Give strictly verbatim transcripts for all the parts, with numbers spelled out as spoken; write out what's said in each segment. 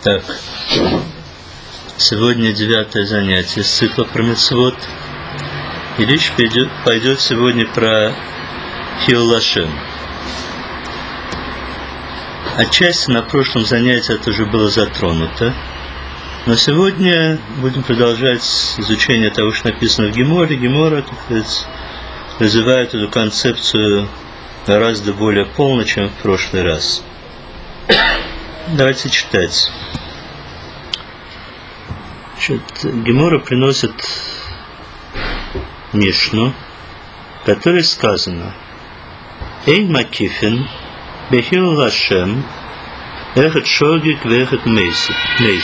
Так, сегодня девятое занятие с цикла про мицвот. И речь пойдет, пойдет сегодня про Хилул Ашем. Отчасти на прошлом занятии это уже было затронуто. Но сегодня будем продолжать изучение того, что написано в Геморе. Гемора, так сказать, развивает эту концепцию гораздо более полно, чем в прошлый раз. Давайте читать. Значит, Гемора приносит Мишну, в которой сказано: «Эйн макифин бехилул Ашем эхет шогик вехет мейзик».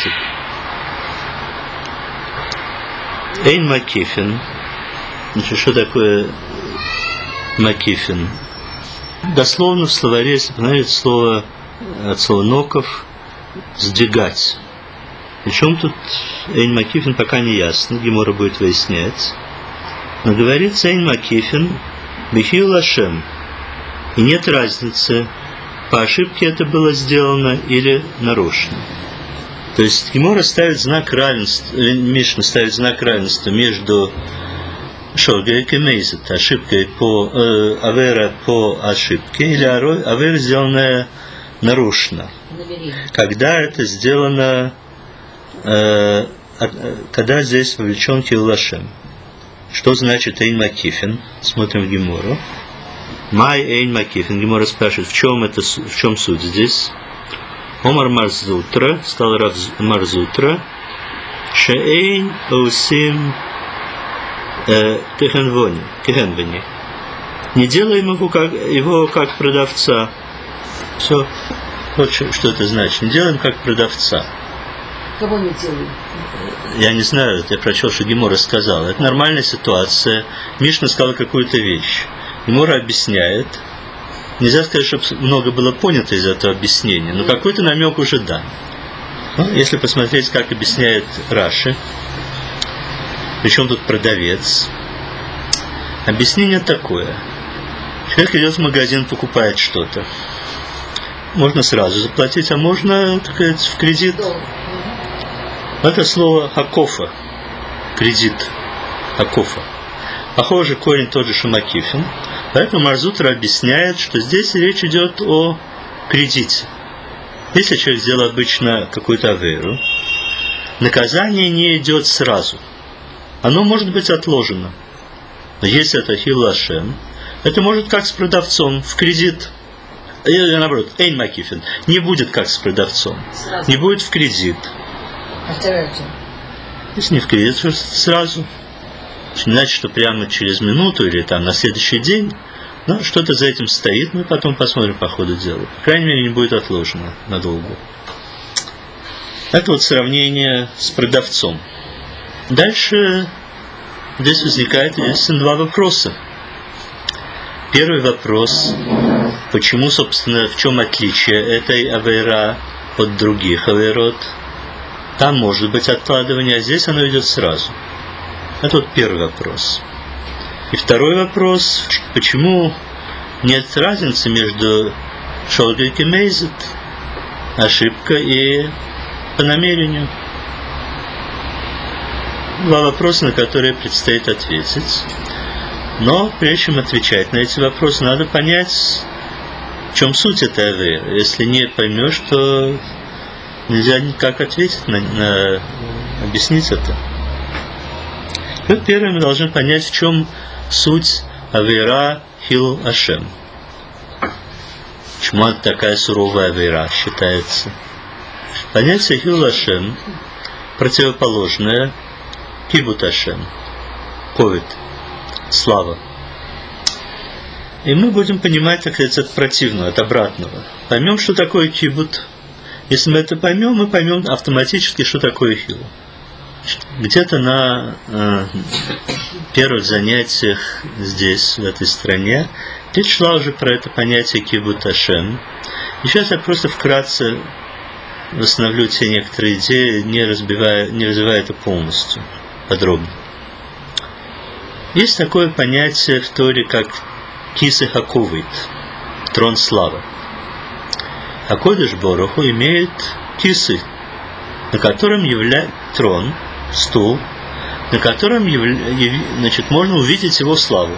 Эйн макифин. Значит, что такое макифин? Дословно в словаре, если посмотреть слово от слова ноков, сдвигать. Причем тут Эйн макифин пока не ясно, Гемора будет выяснять. Но говорится Эйн макифин бехилул Ашем. И нет разницы, по ошибке это было сделано или нарочно. То есть Гемора ставит знак равенства, Мишна ставит знак равенства между шогек и мейзет, ошибкой по э, авера по ошибке, или авера, сделанная нарочно. Когда это сделано, э, когда здесь вовлечен Хилул Ашем. Что значит Эйн макифин? Смотрим в Гемору. Май Эйн макифин. Гемора спрашивает, в чем это, в чем суть здесь? Омар Марзутра, стал Рав Марзутра, Шеэйн Аусим Кехенвони, Кехенвони. Не делаем его как, его как продавца. Все. Вот что это значит. Не делаем как продавца. Кого не делаем? Я не знаю, я прочел, что Гемора сказала. Это нормальная ситуация. Мишна сказала какую-то вещь. Гемора объясняет. Нельзя сказать, чтобы много было понято из этого объяснения, но какой-то намек уже дан. Ну, если посмотреть, как объясняет Раши, причем тут продавец, объяснение такое. Человек идет в магазин, покупает что-то. Можно сразу заплатить, а можно, так сказать, в кредит. Это слово «акофа», кредит, «акофа». Похоже, корень тот же шамакифин. Поэтому Марзутра объясняет, что здесь речь идет о кредите. Если человек сделал обычно какую-то аверу, наказание не идет сразу. Оно может быть отложено. Но если это Хилул Ашем, это может как с продавцом в кредит. Или наоборот, Эйн макифин. Не будет как с продавцом. Сразу. Не будет в кредит. А если не в кредит, то сразу. Не значит, что прямо через минуту или там на следующий день, но что-то за этим стоит, мы потом посмотрим по ходу дела. По крайней мере, не будет отложено надолго. Это вот сравнение с продавцом. Дальше здесь возникает, естественно, два вопроса. Первый вопрос: почему, собственно, в чем отличие этой авейра от других авейрот? Там может быть откладывание, а здесь оно идет сразу. Это вот первый вопрос. И второй вопрос: почему нет разницы между шогек и мейзет, ошибка и по намерению? Два вопроса, на которые предстоит ответить. Но прежде чем отвечать на эти вопросы, надо понять, в чем суть этой аверы. Если не поймешь, то нельзя никак ответить на, на объяснить это. Вот первым мы должны понять, в чем суть авейра Хилул Ашем. Почему это такая суровая авейра считается? Понятие Хилул Ашем противоположное кибут Ашем, ковид, слава. И мы будем понимать, так сказать, от противного, от обратного. Поймем, что такое кибут. Если мы это поймем, мы поймем автоматически, что такое Хилул. Где-то на э, первых занятиях здесь, в этой стране, речь шла уже про это понятие кибут Ашем. И сейчас я просто вкратце восстановлю те некоторые идеи, не разбивая, не развивая это полностью, подробно. Есть такое понятие в Торе, как кисы хаковит, трон славы. А Кодеш Боруху имеет кисы, на котором является трон, стул, на котором явля... значит, можно увидеть его славу.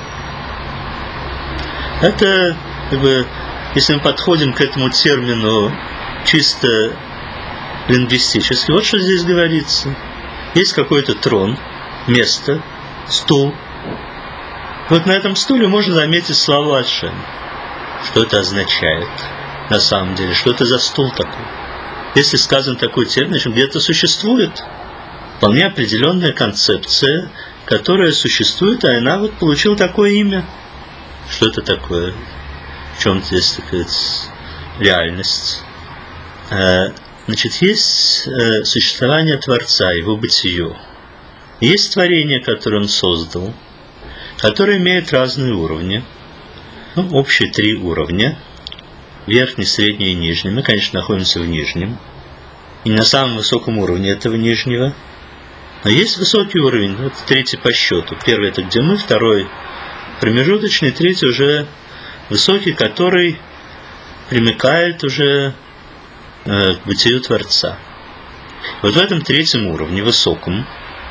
Это, как бы, если мы подходим к этому термину чисто лингвистически, вот что здесь говорится. Есть какой-то трон, место, стул. Вот на этом стуле можно заметить славу Ашем. Что это означает на самом деле? Что это за стул такой? Если сказан такой термин, значит, где-то существует вполне определенная концепция, которая существует, а она вот получила такое имя. Что это такое? В чем здесь такая реальность? Значит, есть существование Творца, его бытие. Есть творение, которое он создал, которое имеет разные уровни. Ну, общие три уровня. Верхний, средний и нижний. Мы, конечно, находимся в нижнем. И на самом высоком уровне этого нижнего. Но есть высокий уровень, вот третий по счету. Первый это где мы, второй промежуточный, третий уже высокий, который примыкает уже э, к бытию Творца. Вот в этом третьем уровне, высоком,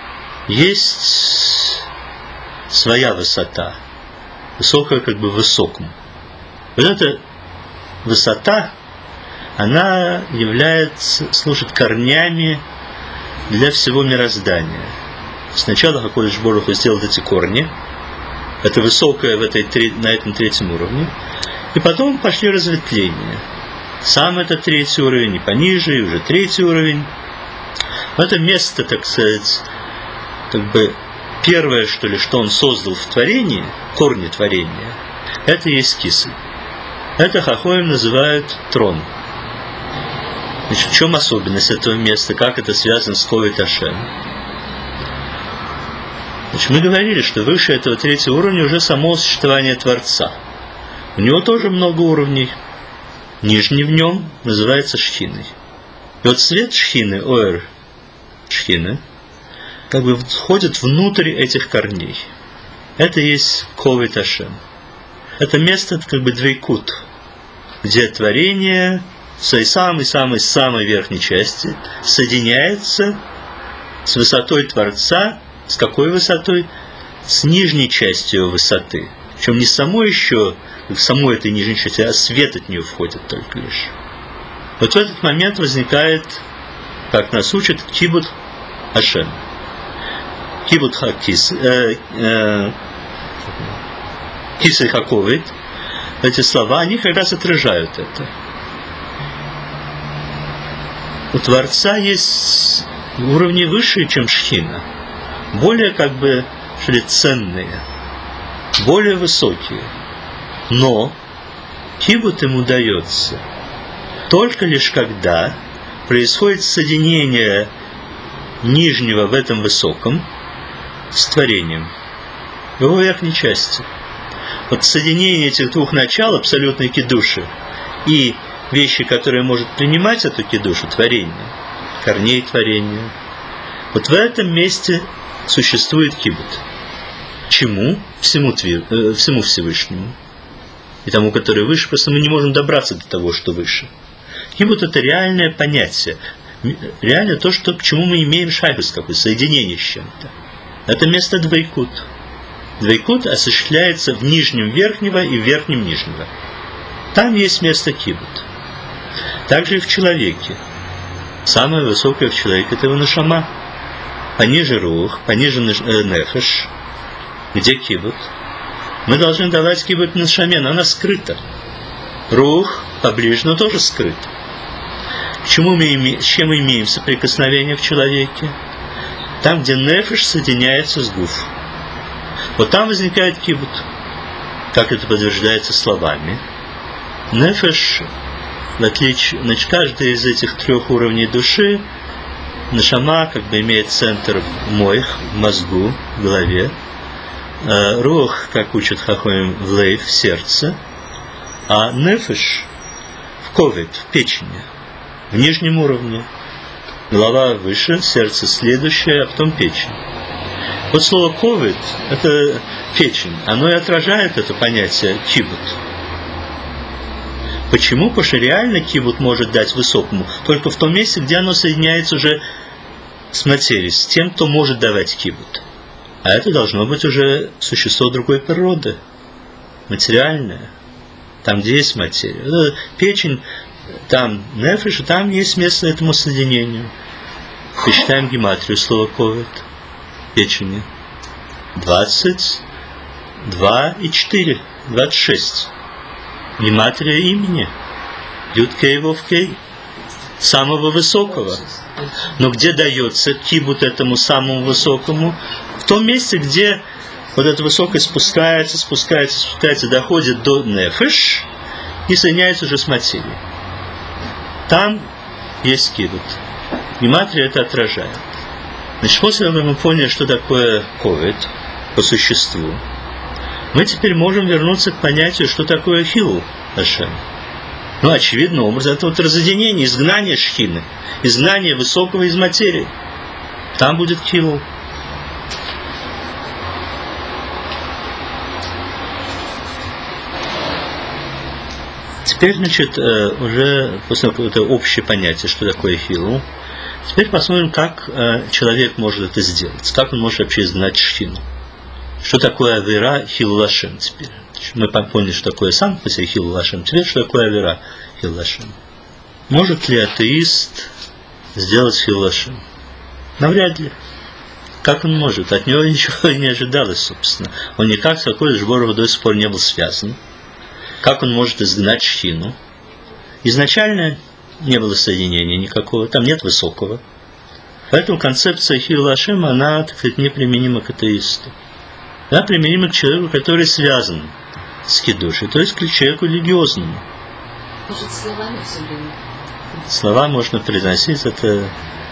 есть своя высота. Высокая как бы в высоком. Вот эта высота, она является, служит корнями для всего мироздания. Сначала Хакодеш Борух Ху сделал эти корни, это высокое в этой, на этом третьем уровне, и потом пошли разветвления. Сам это третий уровень, и пониже, и уже третий уровень. Это место, так сказать, как бы первое, что ли, что он создал в творении, корни творения, это есть кисы. Это хахоим называют трон. Значит, в чем особенность этого места? Как это связано с Ковид Ашем? Значит, мы говорили, что выше этого третьего уровня уже само существование Творца. У него тоже много уровней. Нижний в нем называется Шхиной. И вот свет Шхины, Оэр Шхины, как бы входит внутрь этих корней. Это есть Ковид Ашем. Это место, как бы двейкут, где творение в своей самой-самой-самой верхней части соединяется с высотой Творца. С какой высотой? С нижней частью высоты. Причем не само еще, в самой этой нижней части, а свет от нее входит только лишь. Вот в этот момент возникает, как нас учат, кибут Ашем. Кибут хакис, э, э, кис и хаковит. Эти слова, они как раз отражают это. У Творца есть уровни выше, чем Шхина. Более, как бы, что ли, ценные. Более высокие. Но кибут ему дается только лишь когда происходит соединение нижнего в этом высоком с творением в его верхней части. Вот соединение этих двух начал, абсолютной кидуши, и вещи, которые может принимать эту кидушу, творение, корней творения, вот в этом месте существует кибут. Чему? Всему, э, всему Всевышнему. И тому, который выше, просто мы не можем добраться до того, что выше. Кибут — это реальное понятие. Реально то, что, к чему мы имеем шайхус, какое соединение с чем-то. Это место двойкут. Двойкут осуществляется в нижнем верхнего и в верхнем нижнего. Там есть место кибут. Также и в человеке. Самое высокое в человеке — это его нашама. Пониже рух, пониже нефеш. Где кибут? Мы должны давать кибут нашаме, но она скрыта. Рух поближе, но тоже скрыт. К чему мы име... С чем мы имеем соприкосновение в человеке? Там, где нефеш соединяется с гуф. Вот там возникает кибут. Как это подтверждается словами. Нефеш, в отличие, значит, каждый из этих трех уровней души, нашама как бы имеет центр в моих, в мозгу, в голове. Рух, как учат хахоим, в лейв, в сердце. А нефеш в ковид, в печени, в нижнем уровне. Голова выше, сердце следующее, а потом печень. Вот слово ковид – это печень. Оно и отражает это понятие кибут. Почему? Потому что реально кибут может дать высокому только в том месте, где оно соединяется уже с материей, с тем, кто может давать кибут. А это должно быть уже существо другой природы, материальное, там, где есть материя. Печень, там нефеш, там есть место этому соединению. Посчитаем гематрию слова ковид печени. двадцать два и четыре, двадцать шесть. Гематрия имени. Юд Кей Вов Кей. Самого высокого. Но где дается кибут этому самому высокому? В том месте, где вот это высокое спускается, спускается, спускается, доходит до нефеш и соединяется уже с материей. Там есть кибут. Гематрия это отражает. Значит, после того, как мы поняли, что такое ковид по существу, мы теперь можем вернуться к понятию, что такое хилу Ашем. Ну, очевидно, образом, это вот разъединение, изгнание шхины, изгнание высокого из материи. Там будет хилу. Теперь, значит, уже после этого общее понятие, что такое хилу, теперь посмотрим, как человек может это сделать, как он может вообще изгнать шхину. Что такое авера хилу лашем теперь? Мы поняли, что такое сам по себе хилу лашем. Теперь, что такое авера хилу лашем? Может ли атеист сделать хилу лашем? Навряд ли. Как он может? От него ничего не ожидалось, собственно. Он никак с какой-то Богом до сих пор не был связан. Как он может изгнать шхину? Изначально не было соединения никакого, там нет высокого. Поэтому концепция хилу лашем, она, так сказать, неприменима к атеисту. Она применима к человеку, который связан с кидушей, то есть к человеку религиозному. Может, словами все время? Слова можно произносить, это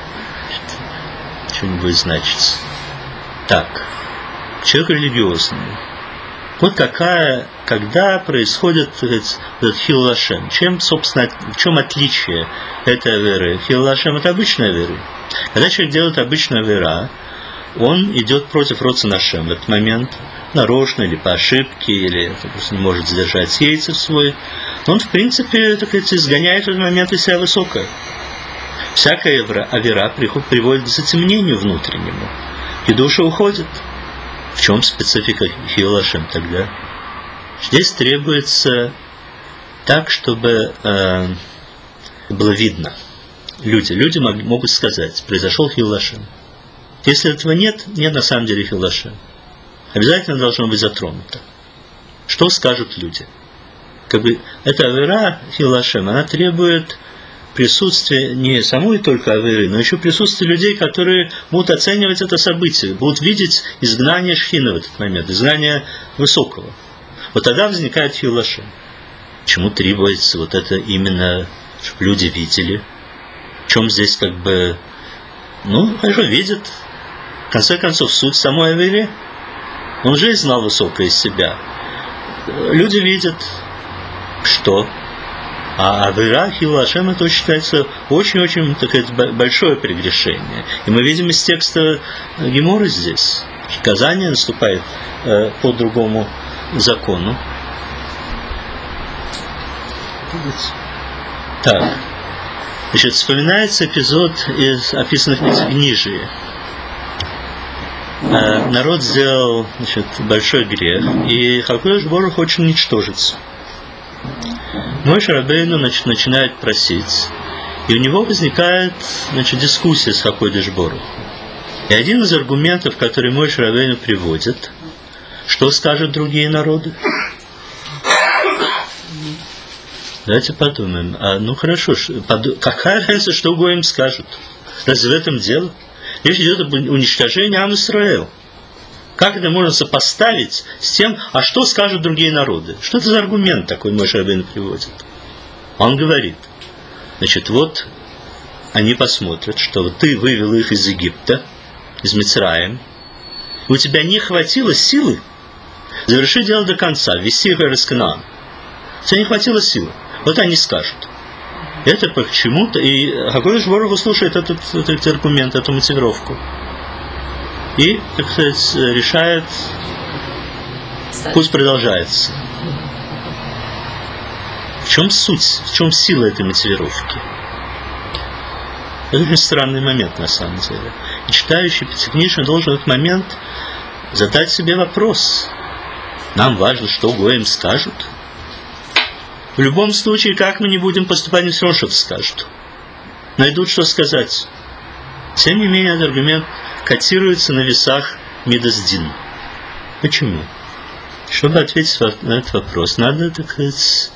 что-нибудь значит. Так, к человеку религиозному. Вот какая, когда происходит сказать, этот хилу лашем, чем, собственно, в чем отличие этой веры? Хилу лашем это обычная вера. Когда человек делает обычную веру, он идет против Роцен Ашем в этот момент, нарочно или по ошибке, или просто не может сдержать яйца свой. Он, в принципе, так сказать, изгоняет в этот момент из себя высокое. Всякая авера приводит к затемнению внутреннему, и душа уходит. В чем специфика хилу лашем тогда? Здесь требуется так, чтобы э, было видно. Люди, люди могут сказать, произошел хилу лашем. Если этого нет, нет на самом деле хилу лашем. Обязательно должно быть затронуто. Что скажут люди? Как бы эта авера хилу лашем, она требует присутствия не самой только аверы, но еще присутствия людей, которые будут оценивать это событие, будут видеть изгнание шхины в этот момент, изгнание высокого. Вот тогда возникает хилу лашем. Чему требуется вот это именно, чтобы люди видели? В чем здесь как бы, ну, хорошо, видят. В конце концов, суть самой аверы. Он же знал высокое из себя. Люди видят, что... А авера хилу лашем это считается очень-очень большое прегрешение. И мы видим из текста Геморы здесь. Наказание наступает э, по другому закону. Так. Значит, вспоминается эпизод из описанных ниже. Э, народ сделал, значит, большой грех, и Хакодеш Борух хочет уничтожиться. Моше Рабейну, значит, начинает просить, и у него возникает, значит, дискуссия с Хакодеш Борух. И один из аргументов, который Моше Рабейну приводит, что скажут другие народы? Давайте подумаем. А, ну хорошо, под... какая разница, что Гоим скажут? Разве в этом дело? Речь идет об уничтожении Ам Исраэл. Как это можно сопоставить с тем, а что скажут другие народы? Что это за аргумент такой Моше Рабейну приводит? Он говорит, значит, вот они посмотрят, что вот ты вывел их из Египта, из Мицраим, и у тебя не хватило силы завершить дело до конца, ввести их в Эрец Кнаан. У тебя не хватило силы. Вот они скажут. Это почему-то, и Хакодеш Борух слушает этот, этот аргумент, эту мотивировку. И, так сказать, решает, пусть продолжается. В чем суть, в чем сила этой мотивировки? Это очень странный момент на самом деле. И читающий Пятикнижие должен в этот момент задать себе вопрос. Нам важно, что гоим скажут. В любом случае, как мы не будем поступать, они все равно что-то скажут. Найдут, что сказать. Тем не менее, этот аргумент котируется на весах Мидас Дин. Почему? Чтобы ответить на этот вопрос, надо, так сказать,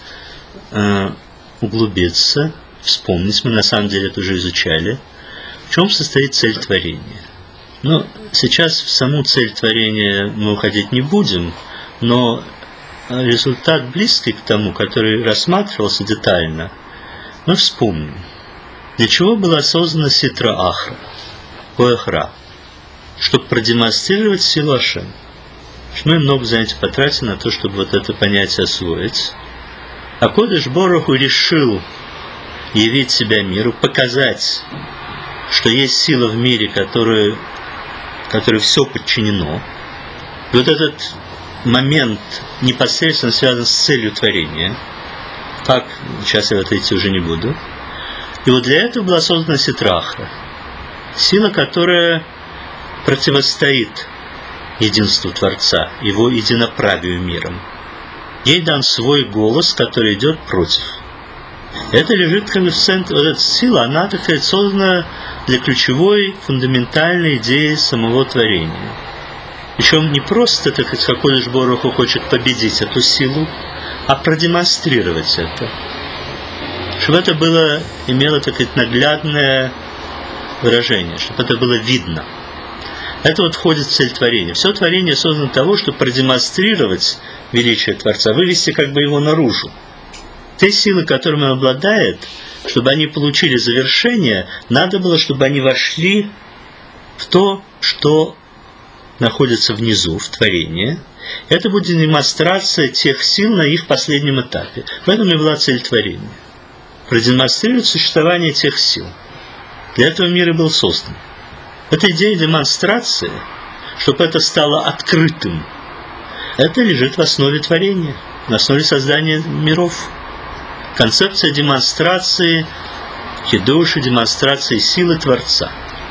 углубиться, вспомнить. Мы на самом деле это уже изучали. В чем состоит цель творения? Ну, сейчас в саму цель творения мы уходить не будем, но результат близкий к тому, который рассматривался детально, мы вспомним. Для чего была создана Ситра Ахра, Коэхра? Чтобы продемонстрировать силу Ашем. Мы много занятий потратили на то, чтобы вот это понятие освоить. А Кодеш Боруху решил явить себя миру, показать, что есть сила в мире, которой, которой все подчинено. И вот этот момент непосредственно связан с целью творения. Как? Сейчас я в это идти уже не буду. И вот для этого была создана Ситра Ахра. Сила, которая противостоит единству Творца, его единоправию миром. Ей дан свой голос, который идет против. Это лежит как бы в центре, вот эта сила, она, так сказать, создана для ключевой, фундаментальной идеи самого творения. Причем не просто, так сказать, Кодеш Боруху хочет победить эту силу, а продемонстрировать это. Чтобы это было, имело, так сказать, наглядное выражение, чтобы это было видно. Это вот входит в цель творения. Все творение создано для того, чтобы продемонстрировать величие Творца, вывести как бы его наружу. Те силы, которыми он обладает, чтобы они получили завершение, надо было, чтобы они вошли в то, что находится внизу, в творении. Это будет демонстрация тех сил на их последнем этапе. В этом и была цель творения. Продемонстрировать существование тех сил. Для этого мир и был создан. Эта идея демонстрации, чтобы это стало открытым, это лежит в основе творения, в основе создания миров. Концепция демонстрации хидуши, демонстрации силы Творца.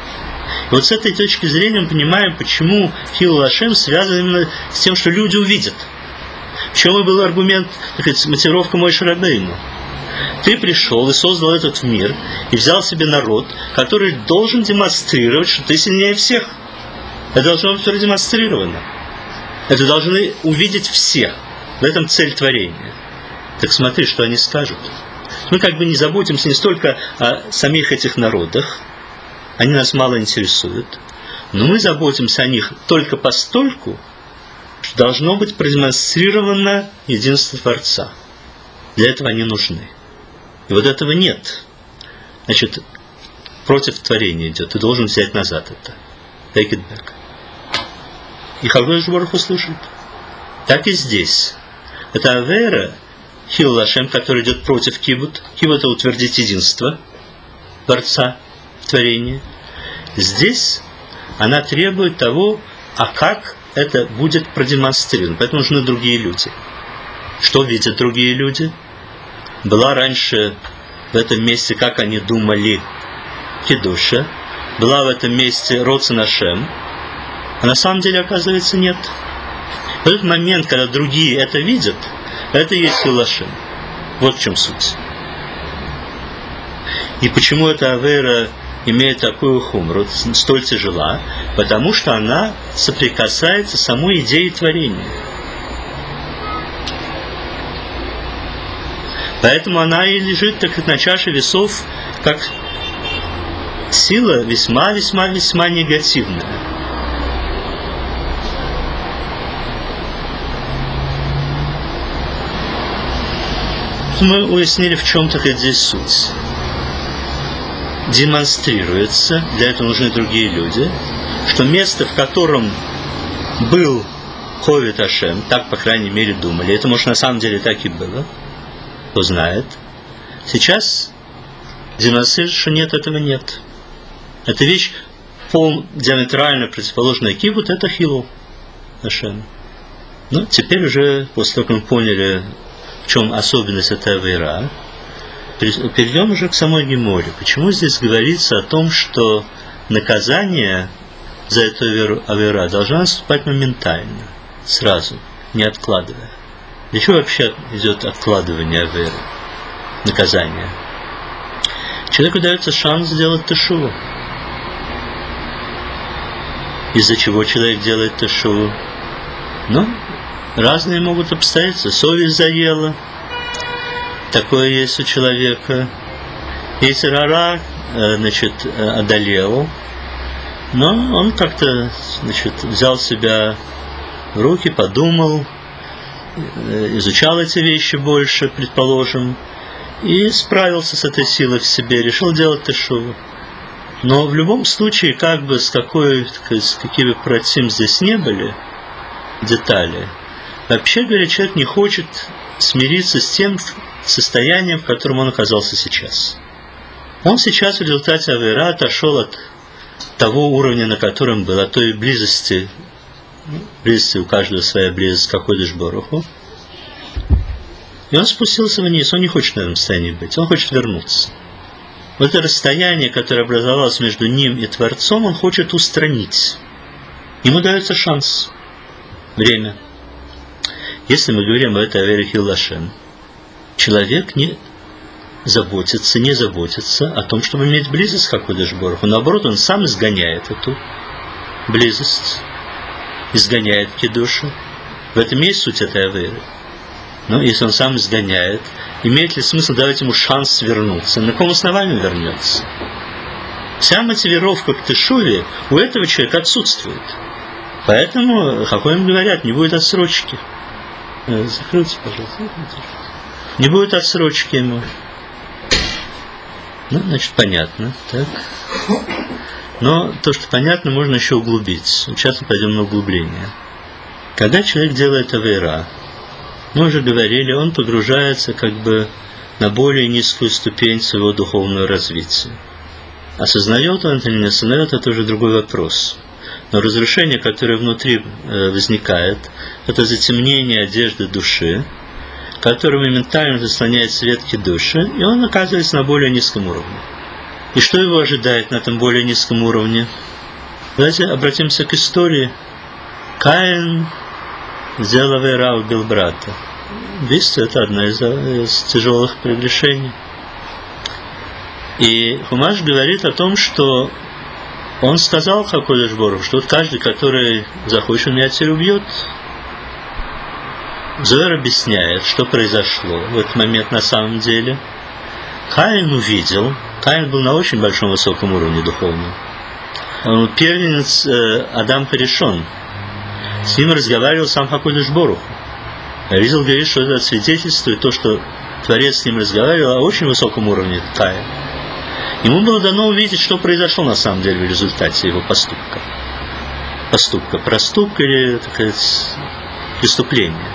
И вот с этой точки зрения мы понимаем, почему Хилул Ашем связан именно с тем, что люди увидят. В чем и был аргумент, так сказать, мотивировка Моше Рабейну. Ты пришел и создал этот мир, и взял себе народ, который должен демонстрировать, что ты сильнее всех. Это должно быть продемонстрировано. Это должны увидеть все. В этом цель творения. Так смотри, что они скажут. Мы как бы не заботимся не столько о самих этих народах, они нас мало интересуют, но мы заботимся о них только постольку, что должно быть продемонстрировано единство Творца. Для этого они нужны. И вот этого нет. Значит, против творения идет. Ты должен взять назад это. Take it back. И Кодеш Боруху слушает. Так и здесь. Это авера, Хилул Ашем, который идет против кибут. Кибут – это утвердить единство Творца в творении. Здесь она требует того, а как это будет продемонстрировано. Поэтому нужны другие люди. Что видят другие люди? Была раньше в этом месте, как они думали, Кидуша. Была в этом месте Роцен Ашем. А на самом деле, оказывается, нет. В этот момент, когда другие это видят, это и есть Хилул Ашем. Вот в чем суть. И почему эта авера имеет такую хумру, столь тяжела? Потому что она соприкасается с самой идеей творения. Поэтому она и лежит так на чаше весов, как сила весьма-весьма-весьма негативная. Мы уяснили, в чем такая здесь суть. Демонстрируется, для этого нужны другие люди, что место, в котором был Ховет Ашем, так, по крайней мере, думали, это, может, на самом деле так и было, кто знает. Сейчас демонстрирует, что нет, этого нет. Эта вещь пол диаметрально противоположная кибут, это Хилул Ашем. Но теперь уже, после того, как мы поняли, в чем особенность этой авейра, перейдем уже к самой геморе. Почему здесь говорится о том, что наказание за эту авейра должно наступать моментально, сразу, не откладывая? Для чего вообще идет откладывание авейры, наказания? Человеку дается шанс сделать тешуву. Из-за чего человек делает тешуву? Ну, разные могут обстоятельства. Совесть заела. Такое есть у человека. Йецер хара, значит, одолел. Но он как-то, значит, взял себя в руки, подумал, изучал эти вещи больше, предположим, и справился с этой силой в себе, решил делать тешуву. Но в любом случае, как бы с какой, с какими против здесь не были детали, вообще говоря, человек не хочет смириться с тем состоянием, в котором он оказался сейчас. Он сейчас в результате авейра отошел от того уровня, на котором был, от той близости, близости у каждого своя близость к Акодеш Боруху. И он спустился вниз, он не хочет на этом состоянии быть, он хочет вернуться. Вот это расстояние, которое образовалось между ним и Творцом, он хочет устранить. Ему дается шанс, время. Если мы говорим об этой авере хилул Ашем, человек не заботится, не заботится о том, чтобы иметь близость к Акодеш Боруху. Наоборот, он сам изгоняет эту близость, изгоняет кидушу. В этом есть суть этой аверы. Но если он сам изгоняет, имеет ли смысл давать ему шанс вернуться? На каком основании он вернется? Вся мотивировка к тешуве у этого человека отсутствует. Поэтому, как им говорят, не будет отсрочки. Закройте, пожалуйста. Не будет отсрочки ему. Ну, значит, понятно. Так. Но то, что понятно, можно еще углубить. Сейчас мы пойдем на углубление. Когда человек делает авейра, мы уже говорили, он погружается как бы на более низкую ступень своего духовного развития. Осознает он это или не осознает, это уже другой вопрос. Но разрушение, которое внутри возникает, это затемнение одежды души, которое моментально заслоняет свет кидуши, и он оказывается на более низком уровне. И что его ожидает на этом более низком уровне? Давайте обратимся к истории. Каин сделал авейра, убил брата. Убийство – это одно из, из тяжелых прегрешений. И Хумаш говорит о том, что он сказал Акодеш Боруху, что вот каждый, который захочет, он меня теперь убьет. Зоэр объясняет, что произошло в этот момент на самом деле. Каин увидел, Каин был на очень большом высоком уровне духовном. Он первенец э, Адам Харишон. С ним разговаривал сам Акодеш Боруху. Аризал говорит, что это свидетельствует то, что Творец с ним разговаривал о очень высоком уровне Каина. Ему было дано увидеть, что произошло на самом деле в результате его поступка. Поступка, проступка или, так сказать, преступление.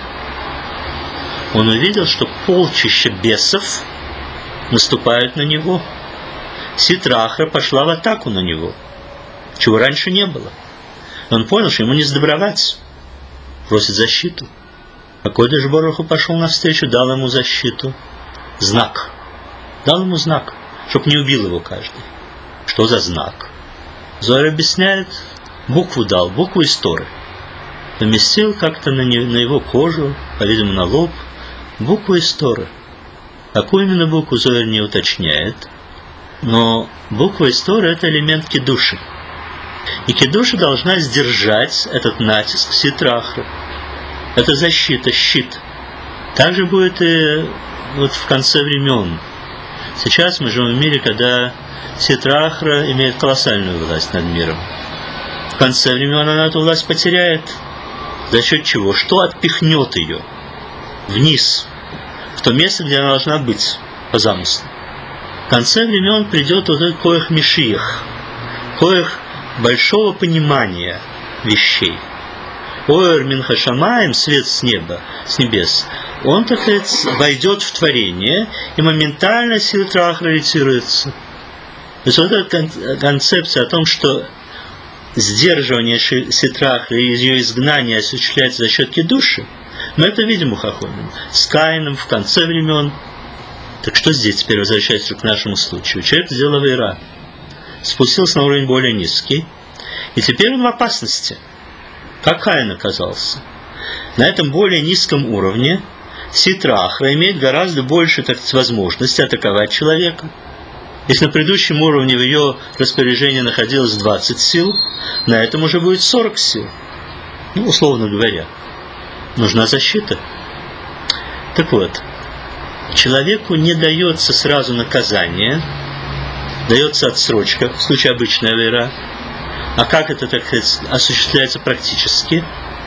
Он увидел, что полчища бесов наступают на него. Ситра Ахра пошла в атаку на него, чего раньше не было. Он понял, что ему не сдобровать, просит защиту. Акодеш Боруху пошел навстречу, дал ему защиту, знак. Дал ему знак, чтобы не убил его каждый. Что за знак? Зоэр объясняет, букву дал, букву из Торы. Поместил как-то на, не, на его кожу, по-видимому, на лоб, букву из Торы. Какую именно букву Зоэр не уточняет, но буква из Торы – это элемент кидуши. И кидуша должна сдержать этот натиск Ситра Ахра. Это защита, щит. Так же будет и вот в конце времен. Сейчас мы живем в мире, когда Ситра Ахра имеет колоссальную власть над миром. В конце времен она эту власть потеряет. За счет чего? Что отпихнет ее вниз, в то место, где она должна быть, по замыслу. В конце времен придет вот этот коэх Мешиах, коэх большого понимания вещей. Оэр Минха Шамаем, свет с неба, с небес, он, так сказать, войдет в творение и моментально Ситра Ахра ретируется. То есть вот эта концепция о том, что сдерживание Ситра Ахры и ее изгнание осуществляется за счет кидуши, Мы это видим у Хахоним. С Каином в конце времен. Так что здесь теперь, возвращаясь к нашему случаю? Человек сделал авейра, спустился на уровень более низкий, и теперь он в опасности. Как Каин оказался? На этом более низком уровне ситра ахра имеет гораздо больше, так сказать, возможности атаковать человека. Если на предыдущем уровне в ее распоряжении находилось двадцать сил, на этом уже будет сорок сил. Ну, условно говоря. Нужна защита. Так вот, человеку не дается сразу наказание, дается отсрочка, в случае обычной авейра. А как это, так сказать, осуществляется практически?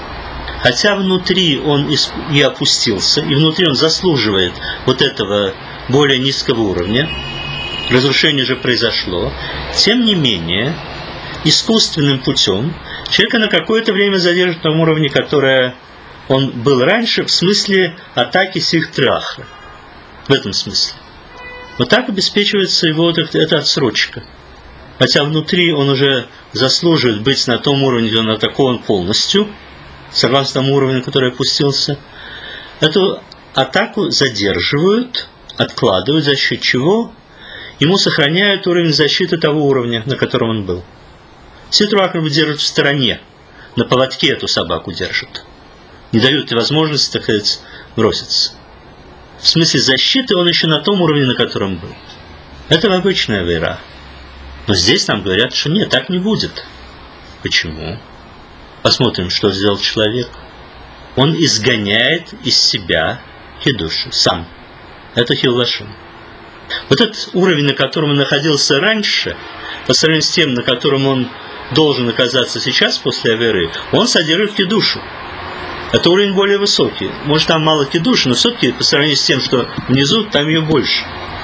Хотя внутри он и опустился, и внутри он заслуживает вот этого более низкого уровня, разрушение же произошло, тем не менее, искусственным путем человека на какое-то время задержит на том уровне, которое он был раньше, в смысле атаки сихтрахра. В этом смысле. Вот так обеспечивается его эта отсрочка. Хотя внутри он уже заслуживает быть на том уровне, где он атакован полностью, согласно тому уровню, который опустился. Эту атаку задерживают, откладывают, за счет чего ему сохраняют уровень защиты того уровня, на котором он был. Ситрахра держит в стороне, на поводке эту собаку держит. Не дают возможности, так сказать, броситься. В смысле защиты он еще на том уровне, на котором был. Это обычная авейра. Но здесь нам говорят, что нет, так не будет. Почему? Посмотрим, что сделал человек. Он изгоняет из себя хидуши сам. Это хиллашим. Вот этот уровень, на котором он находился раньше, по сравнению с тем, на котором он должен оказаться сейчас после авейры, он содержит хидушу. Это уровень более высокий. Может, там мало кидуши, но все-таки по сравнению с тем, что внизу, там ее больше.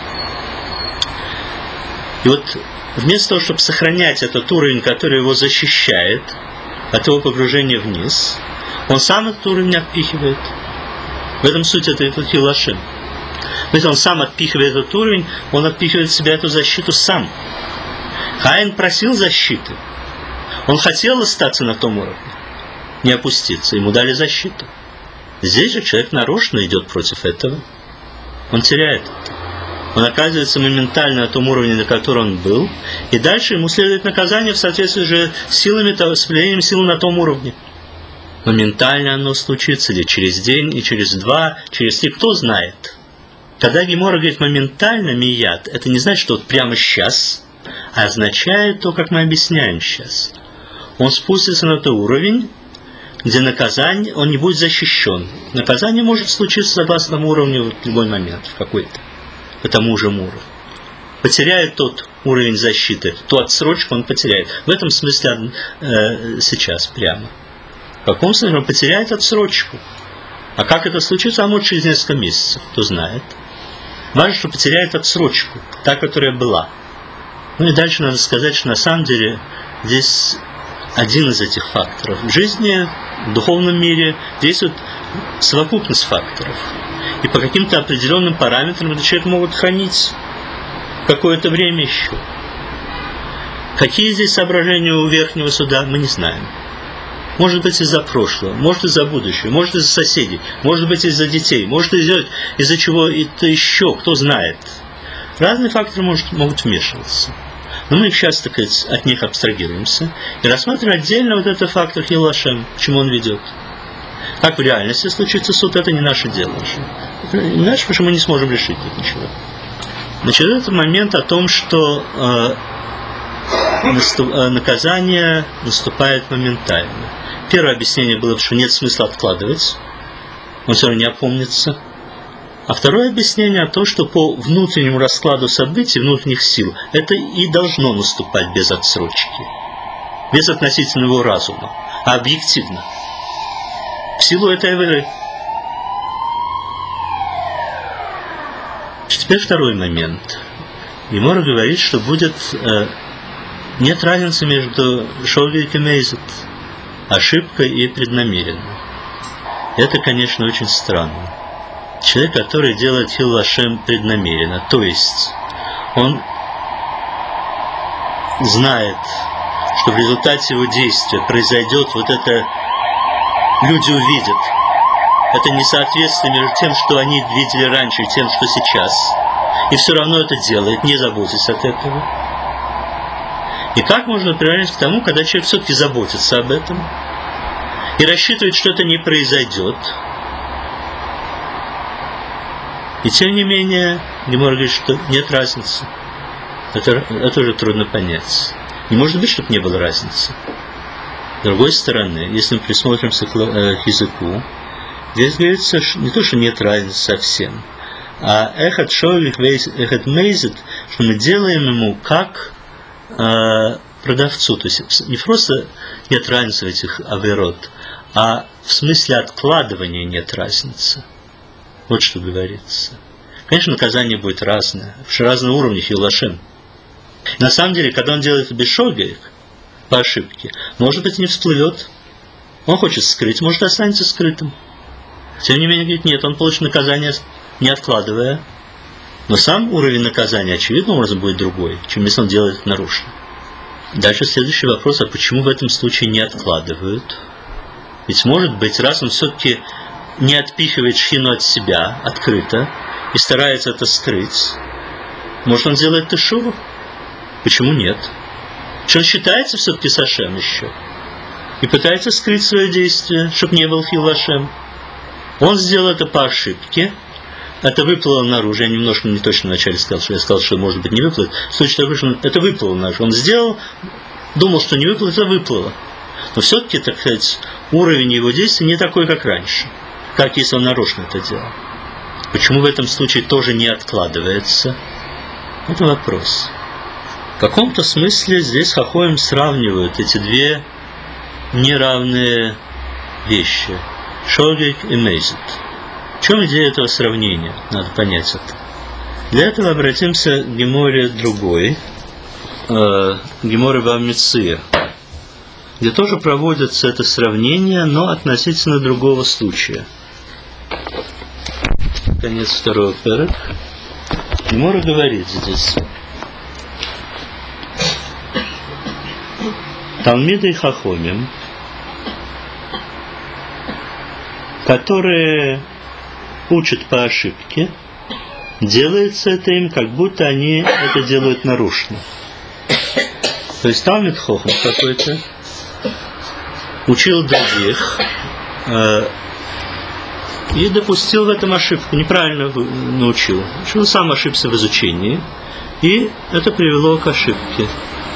И вот вместо того, чтобы сохранять этот уровень, который его защищает от его погружения вниз, он сам этот уровень отпихивает. В этом суть это хиллашим. Если он сам отпихивает этот уровень, он отпихивает в себя эту защиту сам. Каин просил защиты. Он хотел остаться на том уровне, не опуститься. Ему дали защиту. Здесь же человек нарочно идет против этого. Он теряет это. Он оказывается моментально на том уровне, на котором он был, и дальше ему следует наказание в соответствии же с силами, с влиянием силы на том уровне. Моментально оно случится, или через день, и через два, через три, кто знает. Когда Гемора говорит моментально, мият, это не значит, что вот прямо сейчас, а означает то, как мы объясняем сейчас. Он спустится на тот уровень, где наказание, он не будет защищен. Наказание может случиться согласно тому уровню в любой момент, в какой-то, по тому же уровню. Потеряет тот уровень защиты, ту отсрочку он потеряет. В этом смысле э, сейчас прямо. В каком смысле он потеряет отсрочку? А как это случится, а может через несколько месяцев, кто знает. Важно, что потеряет отсрочку, та, которая была. Ну и дальше надо сказать, что на самом деле здесь один из этих факторов. В жизни, в духовном мире действует совокупность факторов. И по каким-то определенным параметрам этот человек могут хранить какое-то время еще. Какие здесь соображения у верхнего суда, мы не знаем. Может быть из-за прошлого, может из-за будущего, может из-за соседей, может быть из-за детей, может из-за, из-за чего это еще, кто знает. Разные факторы может, могут вмешиваться. Но мы сейчас, так сказать, от них абстрагируемся и рассматриваем отдельно вот этот фактор хиллашем, к чему он ведет. Как в реальности случится суд, это не наше дело уже. Это не наше, потому что мы не сможем решить тут ничего. Значит, это момент о том, что э, наступ, э, наказание наступает моментально. Первое объяснение было, что нет смысла откладывать, он все равно не опомнится. А второе объяснение о том, что по внутреннему раскладу событий, внутренних сил, это и должно наступать без отсрочки, без относительного разума, а объективно, в силу этой авейры. Теперь второй момент. Гемора говорит, что будет э, нет разницы между шови и мейзет, ошибкой и преднамеренно. Это, конечно, очень странно. Человек, который делает хиллашем преднамеренно, то есть он знает, что в результате его действия произойдет вот это, люди увидят это несоответствие между тем, что они видели раньше, и тем, что сейчас. И все равно это делает, не заботясь от этого. И как можно приравнять к тому, когда человек все-таки заботится об этом и рассчитывает, что это не произойдет. И тем не менее, Гемара говорит, что нет разницы. Это, это уже трудно понять. Не может быть, чтобы не было разницы. С другой стороны, если мы присмотримся к языку, здесь говорится не то, что нет разницы совсем, а эхат шовик, эхат мейзит, что мы делаем ему как э, продавцу. То есть не просто нет разницы в этих аверот, а в смысле откладывания нет разницы. Вот что говорится. Конечно, наказание будет разное, потому что разные уровни хилашем. На самом деле, когда он делает это без шогеек, по ошибке, может быть, не всплывет. Он хочет скрыть, может, останется скрытым. Тем не менее, говорит, нет, он получит наказание, не откладывая. Но сам уровень наказания, очевидным образом, будет другой, чем если он делает это нарочно. Дальше следующий вопрос, а почему в этом случае не откладывают? Ведь, может быть, раз он все-таки не отпихивает шхину от себя открыто и старается это скрыть, может, он делает тешуву? Почему нет? Что он считается все-таки с Ашем еще и пытается скрыть свое действие, чтобы не был хил Ашем. Он сделал это по ошибке, это выплыло наружу. Я немножко не точно вначале сказал, что я сказал, что может быть не выплывет. В случае такой, что это выплыло наружу. Он сделал, думал, что не выплыло, это выплыло. Но все-таки, так сказать, уровень его действия не такой, как раньше, как если он нарочно это делал. Почему в этом случае тоже не откладывается? Это вопрос. В каком-то смысле здесь хахоим сравнивают эти две неравные вещи. Шогек и мейзит. В чем идея этого сравнения? Надо понять это. Для этого обратимся к Геморе другой, э, Геморе Баммеция, где тоже проводится это сравнение, но относительно другого случая. Конец второго перек. Гемора говорит здесь: Талмиды хахомим, которые учат по ошибке, делается это им, как будто они это делают нарочно. То есть Талмид Хохам какой-то учил других э, и допустил в этом ошибку, неправильно научил. Он сам ошибся в изучении, и это привело к ошибке.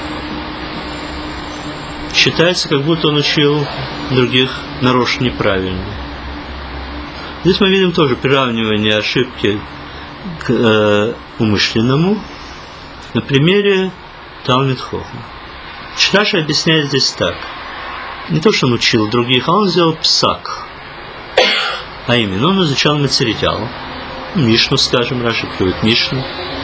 Считается, как будто он учил других нарочно неправильно. Здесь мы видим тоже приравнивание ошибки к э, умышленному на примере Талмид Хохам. Раши объясняет здесь так. Не то, что он учил других, а он сделал псак. А именно, он изучал материал, Мишну, скажем, Раши приводит Мишну,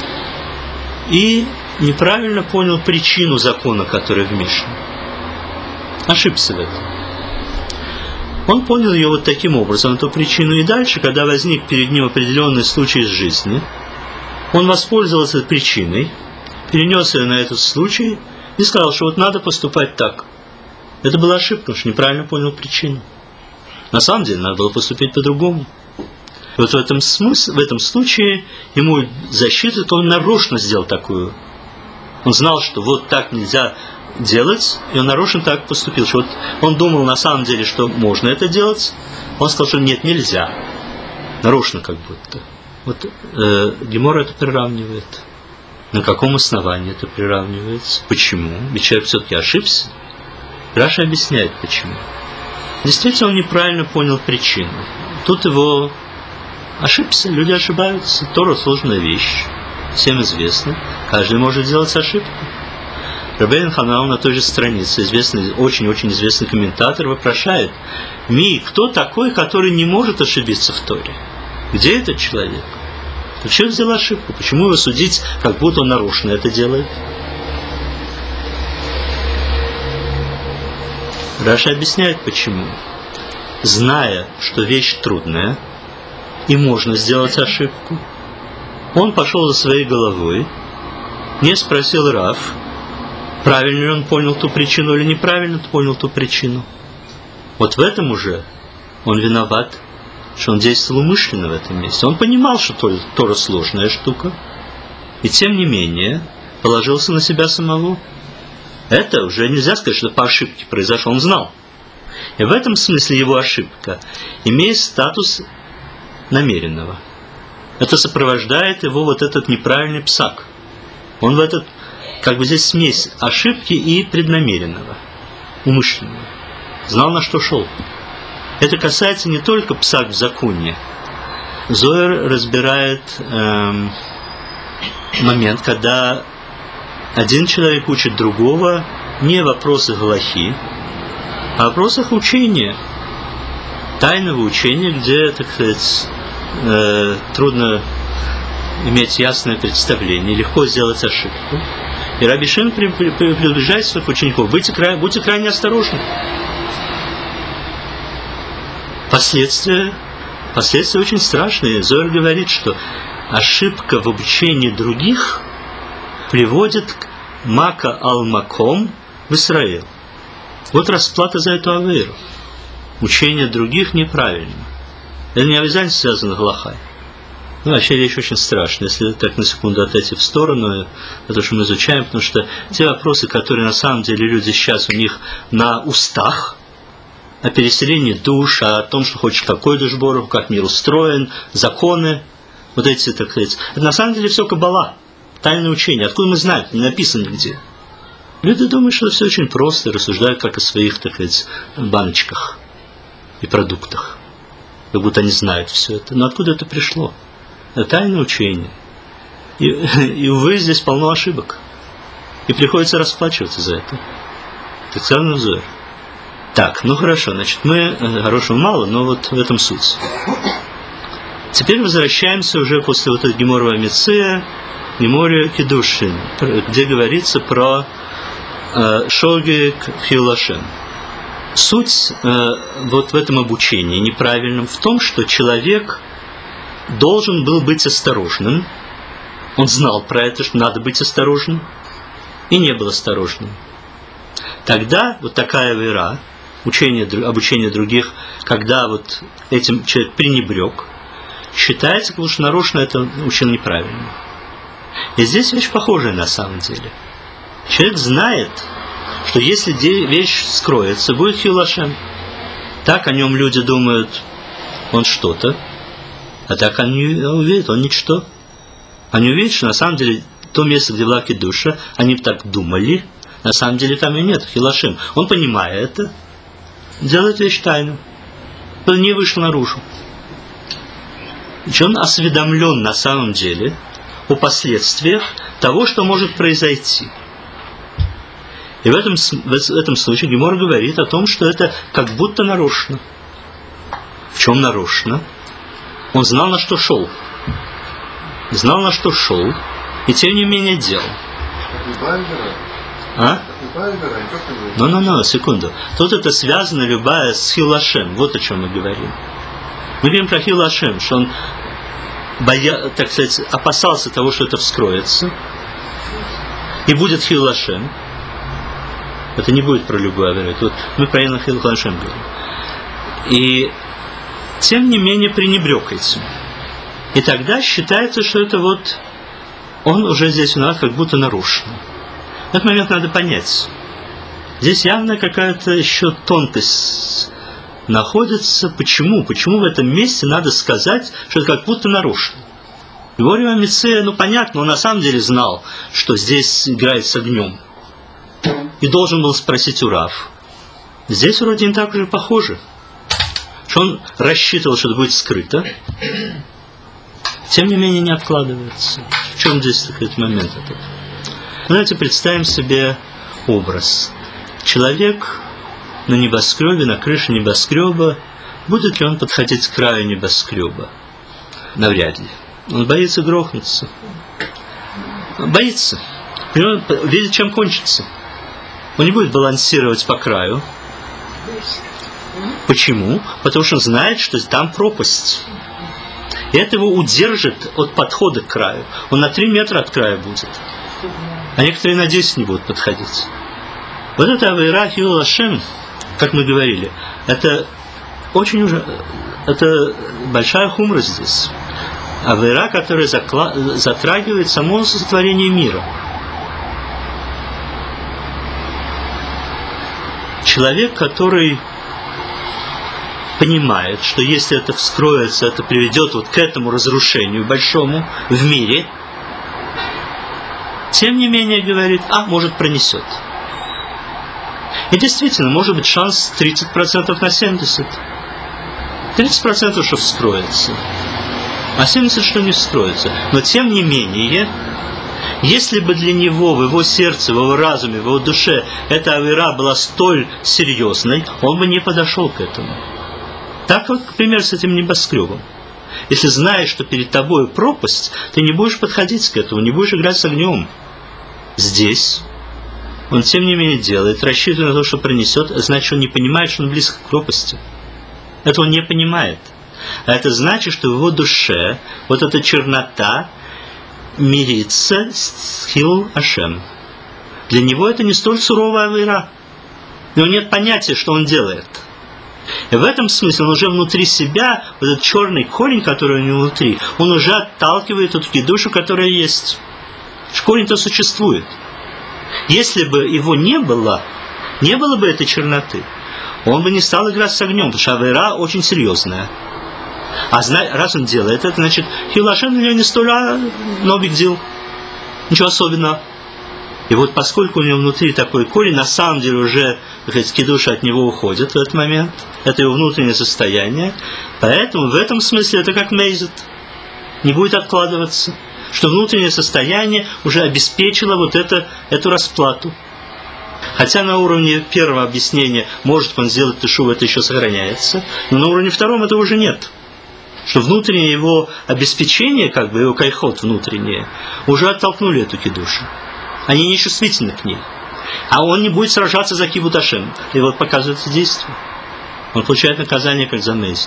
и неправильно понял причину закона, который в Мишне. Ошибся в этом. Он понял ее вот таким образом, эту причину, и дальше, когда возник перед ним определенный случай из жизни, он воспользовался этой причиной, перенес ее на этот случай и сказал, что вот надо поступать так. Это была ошибка, потому что неправильно понял причину. На самом деле, надо было поступить по-другому. И вот в этом, смысле, в этом случае ему защита, то он нарочно сделал такую. Он знал, что вот так нельзя делать, и он нарочно так поступил. Что вот он думал на самом деле, что можно это делать, он сказал, что нет, нельзя. Нарочно как будто. Вот э, Гемора это приравнивает. На каком основании это приравнивается? Почему? Ведь человек все-таки ошибся. Раши объясняет, почему. Действительно, он неправильно понял причину. Тут его ошибся. Люди ошибаются. Тора сложная вещь. Всем известно. Каждый может делать ошибку. Рабейн Хананел на той же странице, известный, очень-очень известный комментатор, вопрошает: Ми, кто такой, который не может ошибиться в Торе? Где этот человек? Ты что сделал ошибку? Почему его судить, как будто он нарочно это делает? Раши объясняет, почему. Зная, что вещь трудная, и можно сделать ошибку, он пошел за своей головой, не спросил Рав, правильно ли он понял ту причину или неправильно понял ту причину. Вот в этом уже он виноват, что он действовал умышленно в этом месте. Он понимал, что Тора сложная штука, и тем не менее положился на себя самого. Это уже нельзя сказать, что по ошибке произошло, он знал. И в этом смысле его ошибка имеет статус намеренного. Это сопровождает его вот этот неправильный псак. Он в этот, как бы здесь смесь ошибки и преднамеренного, умышленного. Знал, на что шел. Это касается не только псак в законе. Зоэр разбирает эм, момент, когда один человек учит другого не в вопросах галахи, а в вопросах учения, тайного учения, где, так сказать, э, трудно иметь ясное представление, легко сделать ошибку. И Раби Шимон предупреждает своих учеников: будьте, край, будьте крайне осторожны. Последствия, последствия очень страшные. Зоэр говорит, что ошибка в обучении других приводит к мака ал-маком в Израиль. Вот расплата за эту авейру. Учение других неправильно. Это не обязательно связано с галахой. Ну, вообще речь очень страшная, если так на секунду отойти в сторону, то, что мы изучаем, потому что те вопросы, которые на самом деле люди сейчас у них на устах, о переселении душ, о том, что хочешь какой душ Бороху, как мир устроен, законы, вот эти, так сказать, это на самом деле все каббала, тайное учение. Откуда мы знаем? Не написано нигде. Люди думают, что все очень просто, и рассуждают как о своих, так сказать, баночках и продуктах. Как будто они знают все это. Но откуда это пришло? Это тайное учение. И, и увы, здесь полно ошибок. И приходится расплачиваться за это. Так сказано в Зоэр. Так, ну хорошо, значит, мы хорошего мало, но вот в этом суть. Теперь возвращаемся уже после вот этого Гемора Вамицея, Гемора Кедушин, где говорится про э, Шоги Хилашем. Суть э, вот в этом обучении неправильном в том, что человек должен был быть осторожным. Он знал про это, что надо быть осторожным, и не был осторожным. Тогда вот такая вера, учение, обучение других, когда вот этим человек пренебрег, считается, потому что нарочно это учил неправильно. И здесь вещь похожая на самом деле. Человек знает, что если вещь скроется, будет хилашем. Так о нем люди думают, он что-то, а так они увидят, он ничто. Они увидят, что на самом деле то место, где была кидуша, они так думали, на самом деле там и нет хилашем. Он, понимая это, делает вещь тайну. Он не вышел наружу. Он осведомлен на самом деле о последствиях того, что может произойти. И в этом, в этом случае Гемора говорит о том, что это как будто нарочно. В чем нарочно? Он знал, на что шел. Знал, на что шел, и тем не менее делал. А? Ну-ну-ну, секунду. Тут это связано любая с хилашем. Вот о чем мы говорим. Мы говорим про хилашем, что он боя, так сказать, опасался того, что это вскроется, и будет хилашем. Это не будет про любую авейру. Тут мы про хилашем говорим. И тем не менее пренебрег этим. И тогда считается, что это вот он уже здесь виноват, как будто нарушено. В этот момент надо понять. Здесь явно какая-то еще тонкость находится. Почему? Почему в этом месте надо сказать, что это как будто нарушено? Гемора Вамицея, ну понятно, он на самом деле знал, что здесь играет с огнем. И должен был спросить у Рав. Здесь вроде не так уже похоже. Что он рассчитывал, что это будет скрыто. Тем не менее не откладывается. В чем здесь такой момент этот? Давайте представим себе образ. Человек на небоскребе, на крыше небоскреба. Будет ли он подходить к краю небоскреба? Навряд ли. Он боится грохнуться. Боится. Он видит, чем кончится. Он не будет балансировать по краю. Почему? Потому что он знает, что там пропасть. И это его удержит от подхода к краю. Он на три метра от края будет. А некоторые на десять не будут подходить. Вот это авейра хилашем, как мы говорили, это очень уже это большая хумра здесь. Авейра, которая закла- затрагивает само сотворение мира. Человек, который понимает, что если это вскроется, это приведет вот к этому разрушению большому в мире, тем не менее говорит, а, может, пронесет. И действительно, может быть шанс тридцать процентов на семьдесят процентов. тридцать процентов, что вскроется, а семьдесят процентов, что не вскроется. Но тем не менее, если бы для него, в его сердце, в его разуме, в его душе эта авейра была столь серьезной, он бы не подошел к этому. Так вот, например, с этим небоскребом. Если знаешь, что перед тобой пропасть, ты не будешь подходить к этому, не будешь играть с огнем. Здесь он, тем не менее, делает, рассчитывая на то, что пронесет, значит, он не понимает, что он близко к пропасти. Это он не понимает. А это значит, что в его душе вот эта чернота мирится с Хилл Ашем. Для него это не столь суровая авейра. У него нет понятия, что он делает. И в этом смысле он уже внутри себя, вот этот черный корень, который у него внутри, он уже отталкивает эту душу, которая есть. Корень-то существует. Если бы его не было, не было бы этой черноты, он бы не стал играть с огнем, потому что авейра очень серьезная. А раз он делает это, значит, Хилл Ашем для него не столь no big deal. Ничего особенного. И вот поскольку у него внутри такой корень, на самом деле уже, так сказать, кидуша от него уходит в этот момент. Это его внутреннее состояние. Поэтому в этом смысле это как мейзет. Не будет откладываться. Что внутреннее состояние уже обеспечило вот это, эту расплату. Хотя на уровне первого объяснения, может он сделать тешуву, это еще сохраняется. Но на уровне втором этого уже нет. Что внутреннее его обеспечение, как бы его кайхот внутреннее, уже оттолкнули эту кидушу. Они не чувствительны к ней. А он не будет сражаться за кибут Ашем. И вот показывается действие. Он получает наказание, как за мейзет.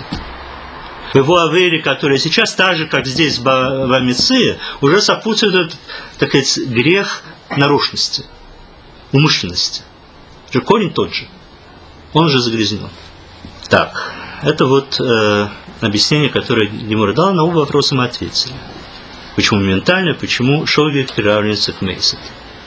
В его авейре, которая сейчас так же, как здесь в Амиции, уже сопутствует этот, так сказать, грех нарочности, умышленности. Же корень тот же. Он уже загрязнен. Так, это вот э, объяснение, которое Гемора дал, на оба вопроса мы ответили. Почему моментально, почему шогек приравнивается к мейзет.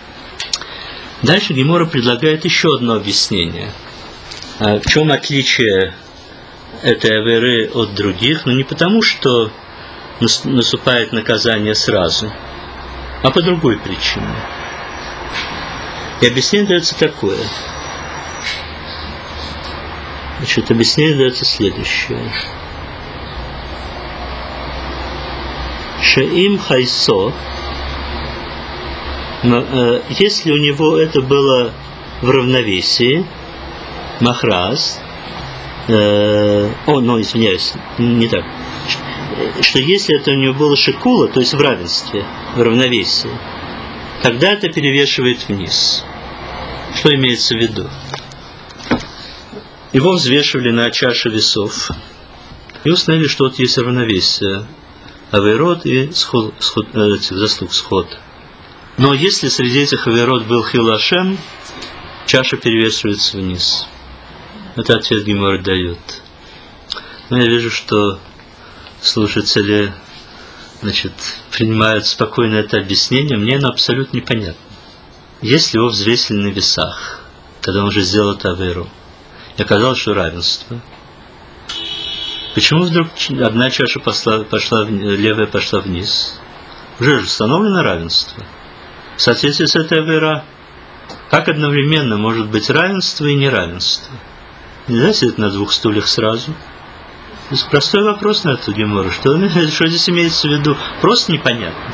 Дальше Гемора предлагает еще одно объяснение. А в чем отличие этой авейры от других? Ну, не потому, что наступает наказание сразу, а по другой причине. И объяснение дается такое. Значит, объяснение дается следующее. Шаим хайсо, если у него это было в равновесии, махраз, э, о, ну, извиняюсь, не так, что если это у него было шикула, то есть в равенстве, в равновесии, тогда это перевешивает вниз. Что имеется в виду? Его взвешивали на чаше весов и установили, что вот есть равновесие авейрот и сход, сход, этих заслуг сход. Но если среди этих авейрот был Хилл Ашем, чаша перевешивается вниз. Это ответ Гемора дает. Но я вижу, что слушатели, значит, принимают спокойно это объяснение. Мне оно абсолютно непонятно. Если его взвесили на весах, когда он уже сделал это авейру, и оказалось, что равенство, почему вдруг одна чаша пошла, пошла, левая пошла вниз? Уже же установлено равенство. В соответствии с этой авейра, как одновременно может быть равенство и неравенство? Нельзя сидеть на двух стульях сразу. То есть простой вопрос на эту гемору. Что, что здесь имеется в виду? Просто непонятно.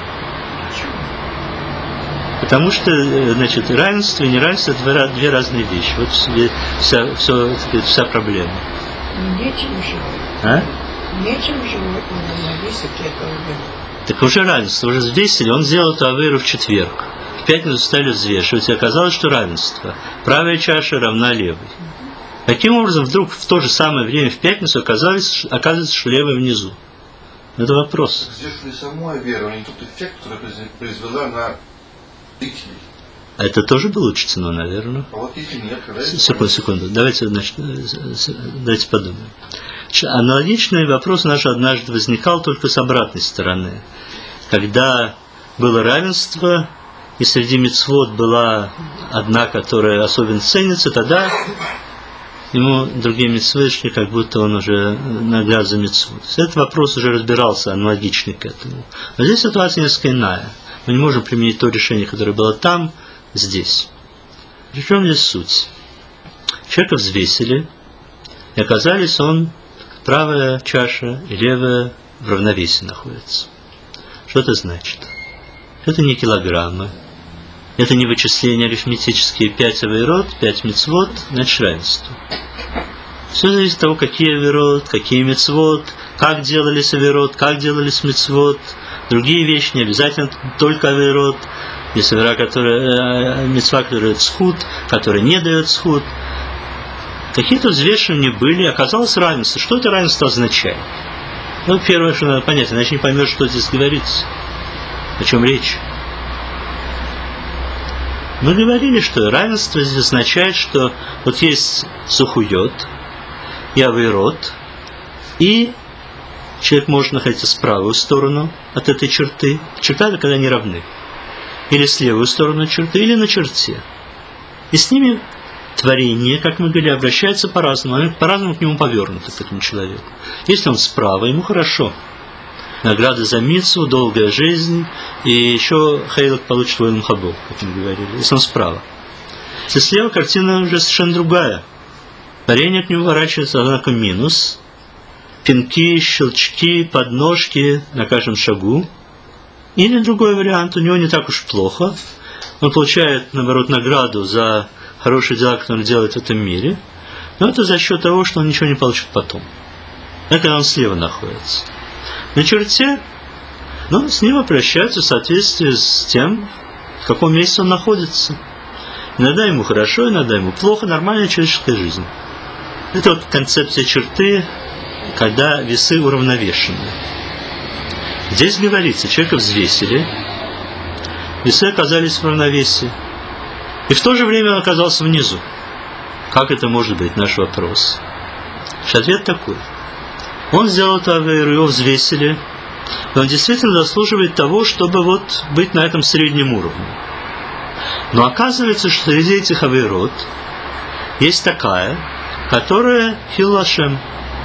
Потому что, значит, равенство и неравенство – это две разные вещи. Вот вся, все, вся проблема. Нечем же. А? Нечем же навесить это авейру. Так уже равенство, уже взвесили. Он сделал эту авейру в четверг. В пятницу стали взвешивать, и оказалось, что равенство. Правая чаша равна левой. Таким образом, вдруг в то же самое время в пятницу оказалось, оказывается, что левая внизу. Это вопрос. Взвешивали саму авейру, а не тот эффект, который произвела на зрителей. А это тоже было учтено, наверное. А вот если нет, когда... Секунду, секунду. Давайте, значит, давайте подумаем. Аналогичный вопрос наш однажды возникал только с обратной стороны. Когда было равенство, и среди мицвот была одна, которая особенно ценится, тогда ему другие мицвы шли, как будто он уже наград за мицвот. Этот вопрос уже разбирался аналогичный к этому. Но здесь ситуация несколько иная. Мы не можем применить то решение, которое было там, здесь. В чем здесь суть? Человека взвесили, и оказались он, правая чаша и левая в равновесии находятся. Что это значит? Это не килограммы, это не вычисления арифметические, пять авейрот, пять мицвот, значит равенство. Все зависит от того, какие авейрот, какие мицвот, как делались авейрот, как делались мицвот. Другие вещи не обязательно только авейрот. Есть авейра, которая, мицва, которая дает схуд, которая не дает схуд. Какие-то взвешивания были, оказалось равенство. Что это равенство означает? Ну, первое, что надо понять, иначе не поймешь, что здесь говорится. О чем речь? Мы говорили, что равенство здесь означает, что вот есть сухуйот и авейрот, и человек может находиться с правую сторону от этой черты. Черта – это когда они равны. Или с левую сторону черты, или на черте. И с ними творение, как мы говорили, обращается по-разному. Они по-разному к нему повернуты, к этому человеку. Если он справа, ему хорошо. Награды за мицву, долгая жизнь, и еще хейлок получит войлом хабов, как мы говорили, если он справа. Если слева, картина уже совершенно другая. Творение к нему ворачивается, однако минус. Пинки, щелчки, подножки на каждом шагу. Или другой вариант, у него не так уж плохо. Он получает, наоборот, награду за хорошие дела, которые он делает в этом мире. Но это за счет того, что он ничего не получит потом. Это когда он слева находится. На черте, ну, с ним обращаются в соответствии с тем, в каком месте он находится. Иногда ему хорошо, иногда ему плохо, нормальная человеческая жизнь. Это вот концепция черты, когда весы уравновешены. Здесь говорится, человека взвесили, весы оказались в равновесии. И в то же время он оказался внизу. Как это может быть, наш вопрос? Ответ такой. Он сделал эту авейру, его взвесили, и он действительно заслуживает того, чтобы вот быть на этом среднем уровне. Но оказывается, что среди этих авейрот есть такая, которая хил Ашем.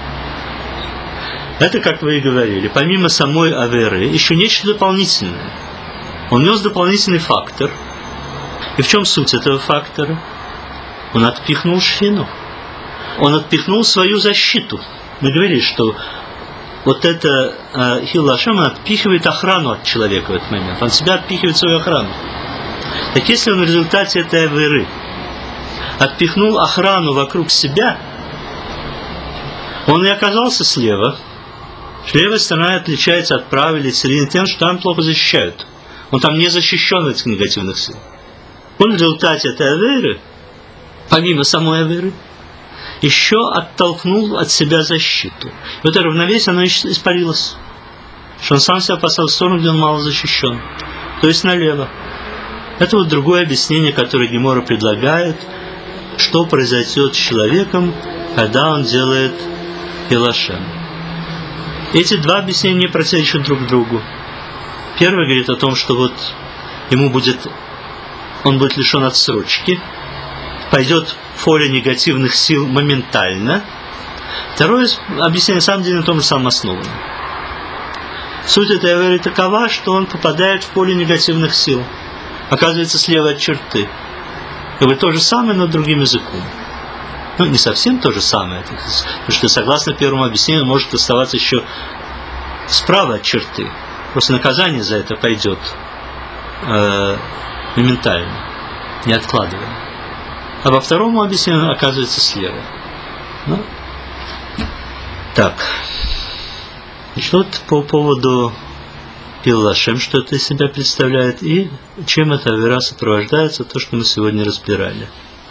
Это, как вы и говорили, помимо самой авейры, еще нечто дополнительное. Он нес дополнительный фактор. И в чем суть этого фактора? Он отпихнул шхину. Он отпихнул свою защиту. Мы говорили, что вот это э, хил Ашем отпихивает охрану от человека в этот момент. Он себя отпихивает свою охрану. Так если он в результате этой авейры отпихнул охрану вокруг себя, он и оказался слева. Левая сторона отличается от правой или середины тем, что там плохо защищают. Он там не защищен от этих негативных сил. Он в результате этой авейры, помимо самой авейры, еще оттолкнул от себя защиту. И это равновесие, оно испарилось. Что он сам себя поставил в сторону, где он мало защищен. То есть налево. Это вот другое объяснение, которое Гемора предлагает, что произойдет с человеком, когда он делает хил Ашем. Эти два объяснения не противоречат друг другу. Первое говорит о том, что вот ему будет, он будет лишен отсрочки, пойдет в поле негативных сил моментально. Второе объяснение, на самом деле, на том же самом основано. Суть этой авейры такова, что он попадает в поле негативных сил. Оказывается, слева от черты. Как бы то же самое, но другим языком. Ну, не совсем то же самое. Потому что, согласно первому объяснению, может оставаться еще справа от черты. Просто наказание за это пойдет э, моментально, не откладывая. А во втором объяснению оказывается слева. Ну, так. Значит, вот по поводу хил Ашем, что это из себя представляет, и чем эта авейра сопровождается, то, что мы сегодня разбирали.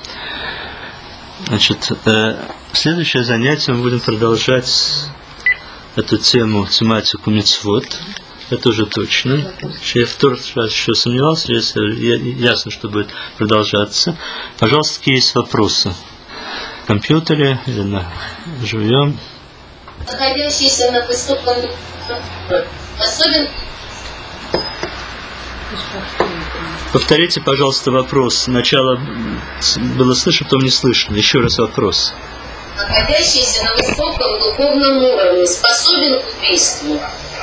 Значит, э, следующее занятие мы будем продолжать эту тему, тематику мицвот. Это уже точно. Я в тот раз еще сомневался, если ясно, что будет продолжаться. Пожалуйста, какие есть вопросы? В компьютере или на живьем? находящийся на высоком особенно. Повторите, пожалуйста, вопрос. Сначала было слышно, потом не слышно. Еще раз вопрос. Находящийся на высоком духовном уровне способен к убийству.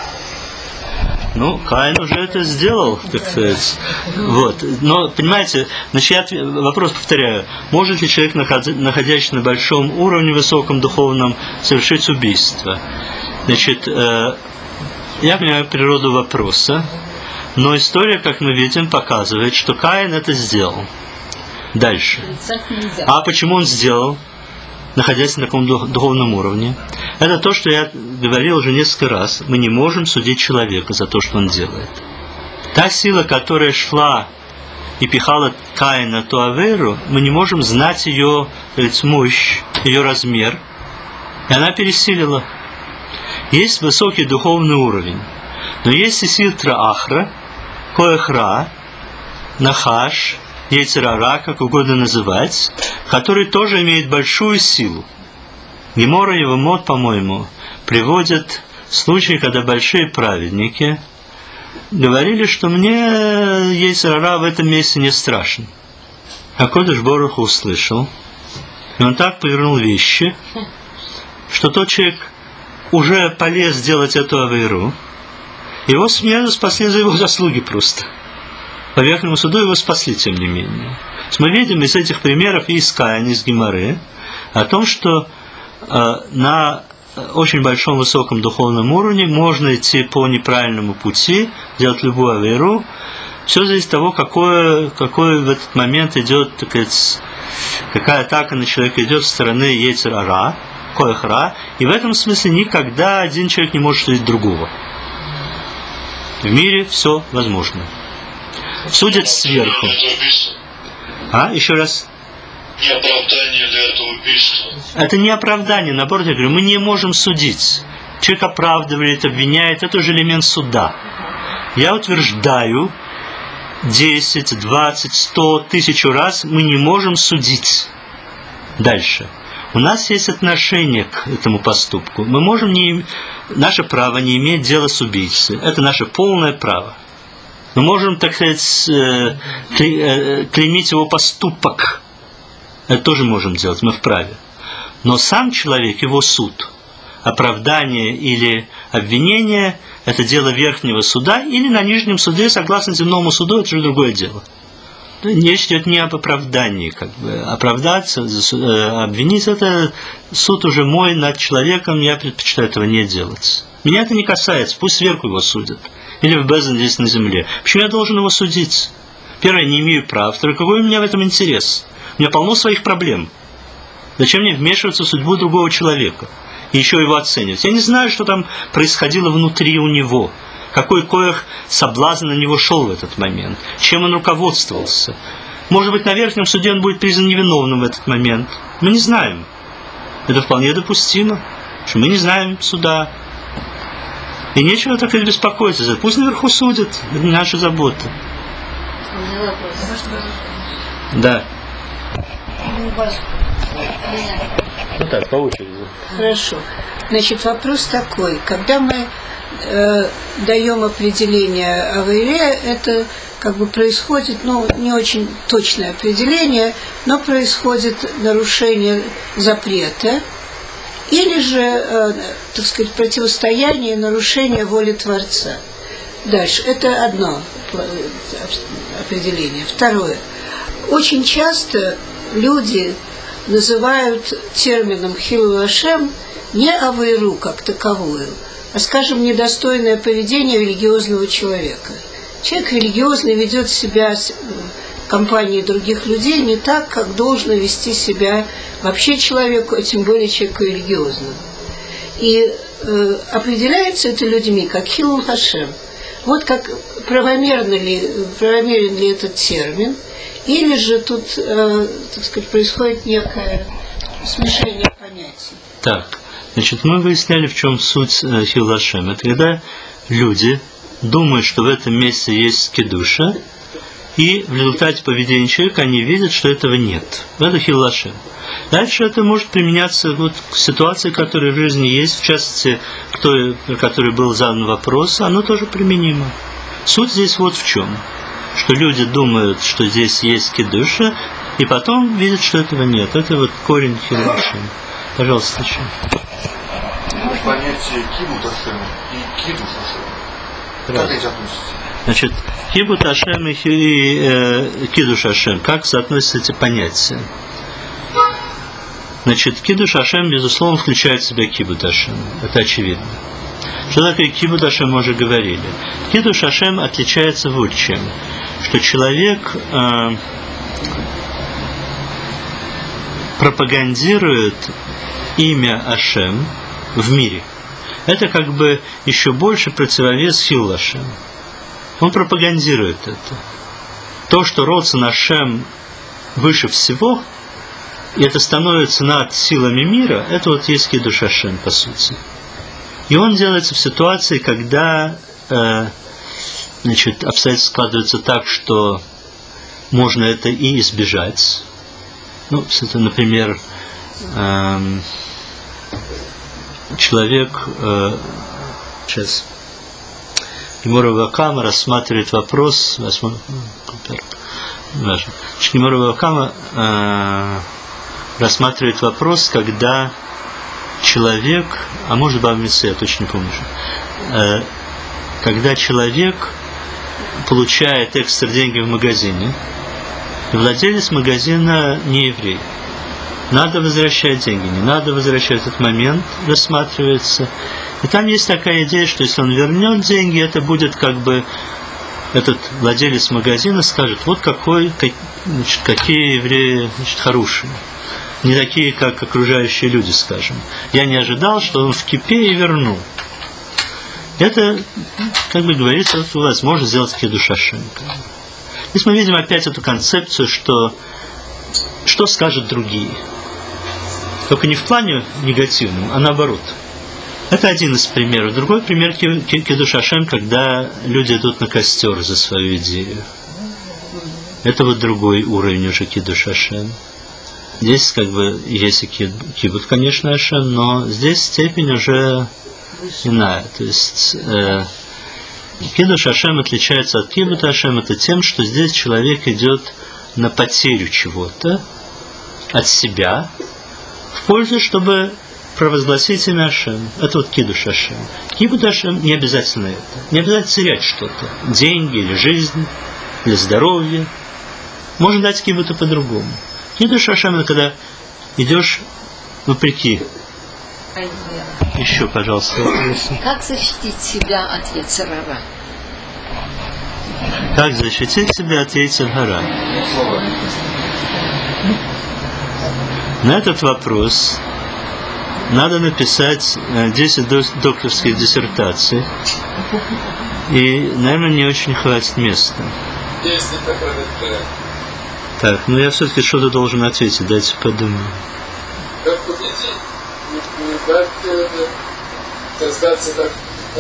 Ну, Каин уже это сделал, так сказать. Вот. Но, понимаете, значит, я вопрос повторяю. Может ли человек, находящийся на большом уровне, высоком духовном, совершить убийство? Значит, э, я понимаю природу вопроса, но история, как мы видим, показывает, что Каин это сделал. Дальше. А почему он сделал, находясь на таком духовном уровне? Это то, что я говорил уже несколько раз. Мы не можем судить человека за то, что он делает. Та сила, которая шла и пихала Каина ту аверу, мы не можем знать ее, так сказать, мощь, ее размер. И она пересилила. Есть высокий духовный уровень. Но есть и ситра ахра, коэхра, нахаш, яйцерара, как угодно называть, который тоже имеет большую силу. Гемора и Евамот, по-моему, приводят случаи, когда большие праведники говорили, что мне яйцерара в этом месте не страшен. А Кодеш Борух услышал, и он так повернул вещи, что тот человек уже полез делать эту авейру, его смерть спасли за его заслуги просто. По Верхнему суду его спасли, тем не менее. Мы видим из этих примеров и из Каина, из Геморы, о том, что э, на очень большом высоком духовном уровне можно идти по неправильному пути, делать любую авейру. Все зависит от того, какое, какой в этот момент идет, так сказать, какая атака на человека идет со стороны яйцер-ара, коэхра, и в этом смысле никогда один человек не может судить другого. В мире все возможно. Судят сверху. А? Еще раз. Не оправдание ли это убийство? Это не оправдание, наоборот, я говорю, мы не можем судить. Человек оправдывает, обвиняет, это уже элемент суда. Я утверждаю, десять, двадцать, сто, тысячу раз мы не можем судить. Дальше. У нас есть отношение к этому поступку. Мы можем не... Наше право не иметь дела с убийцей. Это наше полное право. Мы можем, так сказать, клеймить его поступок. Это тоже можем делать, мы вправе. Но сам человек, его суд, оправдание или обвинение, это дело верхнего суда, или на нижнем суде, согласно земному суду, это уже другое дело. Речь идет не об оправдании, как бы. Оправдаться, обвинить, это суд уже мой над человеком, я предпочитаю этого не делать. Меня это не касается, пусть сверху его судят. Или в Безден здесь на земле. Почему я должен его судить? Первое, я не имею прав. Второе, какой у меня в этом интерес? У меня полно своих проблем. Зачем мне вмешиваться в судьбу другого человека? И еще его оценивать? Я не знаю, что там происходило внутри у него. Какой коэх соблазн на него шел в этот момент. Чем он руководствовался. Может быть, на верхнем суде он будет признан невиновным в этот момент. Мы не знаем. Это вполне допустимо. Что мы не знаем суда. И нечего так и беспокоиться. Пусть наверху судят. Это не наша забота. У меня вопрос. Да. Ну так, по очереди. Хорошо. Значит, вопрос такой. Когда мы э, даем определение авейре, это как бы происходит, ну, не очень точное определение, но происходит нарушение запрета, или же, э, так сказать, противостояние, нарушение воли Творца. Дальше. Это одно определение. Второе. Очень часто люди называют термином хилул Ашем не авейру как таковую, а, скажем, недостойное поведение религиозного человека. Человек религиозный ведет себя в компании других людей не так, как должно вести себя вообще человеку, а тем более человеку религиозному. И э, определяется это людьми как хилул Ашем. Вот как правомерно ли, правомерен ли этот термин, или же тут, э, так сказать, происходит некое смешение понятий. Так, значит, мы выясняли, в чем суть э, хилул Ашем. Это когда люди думают, что в этом месте есть кедуша, И в результате поведения человека они видят, что этого нет. Это хилул Ашем. Дальше это может применяться вот к ситуации, которая в жизни есть, в частности, к той, про которой был задан вопрос, оно тоже применимо. Суть здесь вот в чем. Что люди думают, что здесь есть кидуша, и потом видят, что этого нет. Это вот корень хилул Ашем. Пожалуйста, еще. Понятие кибут Ашем и кидуш Ашем. Как эти относятся? Значит, кибут Ашем и э, кидуш Ашем. Как соотносятся эти понятия? Значит, кидуш Ашем, безусловно, включает в себя кибут Ашем. Это очевидно. Что такое кибут Ашем, мы уже говорили. Кидуш Ашем отличается вот чем. Что человек э, пропагандирует имя Ашем в мире. Это как бы еще больше противовес хилул Ашем. Он пропагандирует это. То, что родствен Ашем выше всего, и это становится над силами мира, это вот есть кидуш Ашем, по сути. И он делается в ситуации, когда э, значит, обстоятельства складываются так, что можно это и избежать. Ну, это, например, э, человек, э, сейчас, Гемора Вакама рассматривает вопрос, Гемора Вакама э, рассматривает вопрос, когда человек, а может быть, я точно не помню, э, когда человек получает экстра деньги в магазине, и владелец магазина не еврей. Надо возвращать деньги, не надо возвращать, этот момент рассматривается. И там есть такая идея, что если он вернет деньги, это будет как бы этот владелец магазина скажет, вот какой, как, значит, какие евреи, значит, хорошие. Не такие, как окружающие люди, скажем. Я не ожидал, что он в кипе и вернул. Это, как бы говорится, вот возможно сделать кидуш Ашем. Здесь мы видим опять эту концепцию, что что скажут другие. Только не в плане негативном, а наоборот. Это один из примеров. Другой пример кидуш Ашем, когда люди идут на костер за свою идею. Это вот другой уровень уже кидуш Ашем. Здесь как бы есть и кибут, конечно, Ашем, но здесь степень уже иная. То есть э, кидуш Ашем отличается от кибут Ашем это тем, что здесь человек идет на потерю чего-то от себя в пользу, чтобы провозгласить имя Ашем. Это вот кидуш Ашем. Кибут Ашем не обязательно это. Не обязательно терять что-то. Деньги или жизнь, или здоровье. Можно дать кибуту по-другому. Кидуш Ашем это когда идешь вопреки. Еще, пожалуйста, вопросы. Как защитить себя от йецер гара? Как защитить себя от йецер гара? На этот вопрос надо написать десять докторских диссертаций. И, наверное, не очень хватит места. Так, ну я все-таки что-то должен ответить, дайте подумать. Как победить? Не дать создаться так.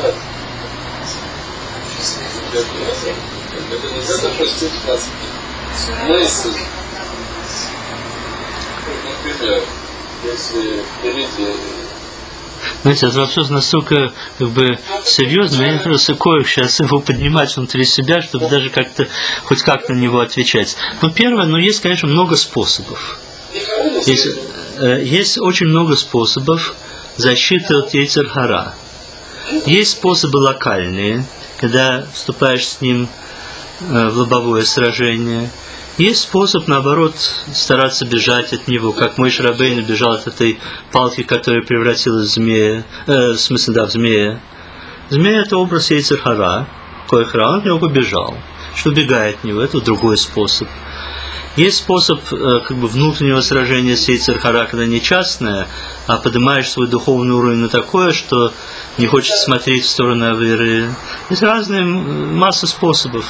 Это нельзя допустить нас. Мысль. Например, если берите... Знаете, этот вопрос настолько как бы серьезный, я не просто кое сейчас его поднимать внутри себя, чтобы даже как-то хоть как-то на него отвечать. Ну, первое, ну, есть, конечно, много способов. Есть, э, есть очень много способов защиты от йецер гара. Есть способы локальные, когда вступаешь с ним э, в лобовое сражение. Есть способ, наоборот, стараться бежать от него, как Моше Рабейну бежал от этой палки, которая превратилась в змея, э, в смысле, да, в змея. Змея – это образ йецер гара, Койхра, он от него побежал, что убегает от него, это другой способ. Есть способ э, как бы внутреннего сражения с йецер гара, когда не частное, а поднимаешь свой духовный уровень на такое, что не хочется смотреть в сторону аверы. Есть разные, масса способов.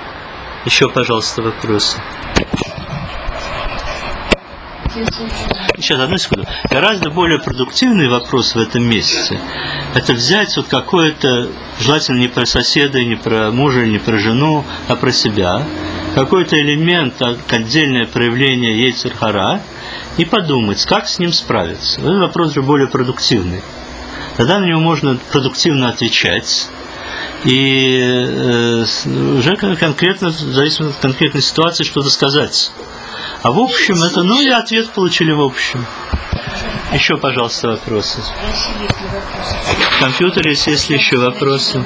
Еще, пожалуйста, вопросы. Сейчас, одну секунду. Гораздо более продуктивный вопрос в этом месяце – это взять вот какое-то, желательно не про соседа, не про мужа, не про жену, а про себя, какой-то элемент, отдельное проявление Йецер Хара, и подумать, как с ним справиться. Этот вопрос же более продуктивный. Тогда на него можно продуктивно отвечать, и э, уже конкретно, в зависимости от конкретной ситуации, что-то сказать. А в общем, это, ну и ответ получили в общем. Еще, пожалуйста, вопросы. В компьютере, если есть еще вопросы.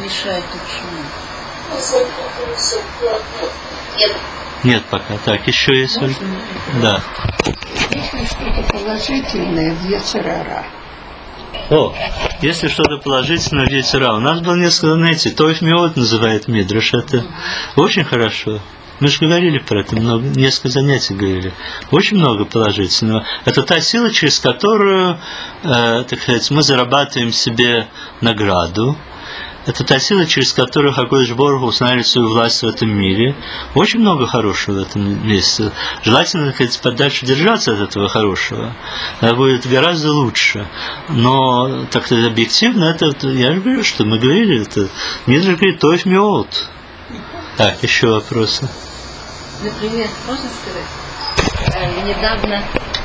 Нет пока. Так, еще есть. Да. Если что-то положительное в Йецер Хара. О, если что-то положительное в Йецер Хара. У нас было несколько, знаете, Тоев Меот называет Мидраш. Это очень хорошо. Мы же говорили про это много, несколько занятий говорили. Очень много положительного. Это та сила, через которую, э, так сказать, мы зарабатываем себе награду. Это та сила, через которую Хакодыш Борух Ху устанавливает свою власть в этом мире. Очень много хорошего в этом месте. Желательно, так сказать, подальше держаться от этого хорошего. Это будет гораздо лучше. Но, так сказать, объективно, это, я же говорю, что мы говорили, это Мидраш говорит, Тоев Меот. Так, еще вопросы. Например, можно сказать, э, недавно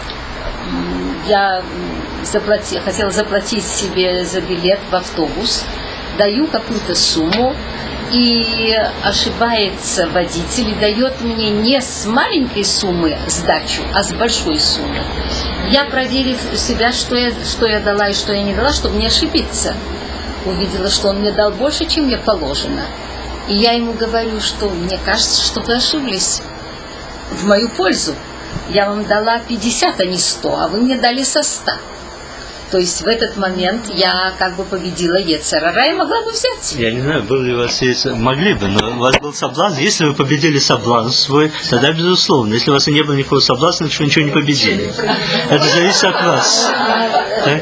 я заплати, хотела заплатить себе за билет в автобус, даю какую-то сумму, и ошибается водитель и дает мне не с маленькой суммы сдачу, а с большой суммы. Я, проверив себя, что я, что я дала и что я не дала, чтобы не ошибиться, увидела, что он мне дал больше, чем мне положено. И я ему говорю, что мне кажется, что вы ошиблись в мою пользу. Я вам дала пятьдесят, а не сто, а вы мне дали со ста. То есть в этот момент я как бы победила Йецер Хара и могла бы взять. Я не знаю, был ли у вас Йецер, могли бы, но у вас был соблазн. Если вы победили соблазн свой, тогда безусловно. Если у вас и не было никакого соблазна, то вы ничего не победили. Это зависит от вас. Так?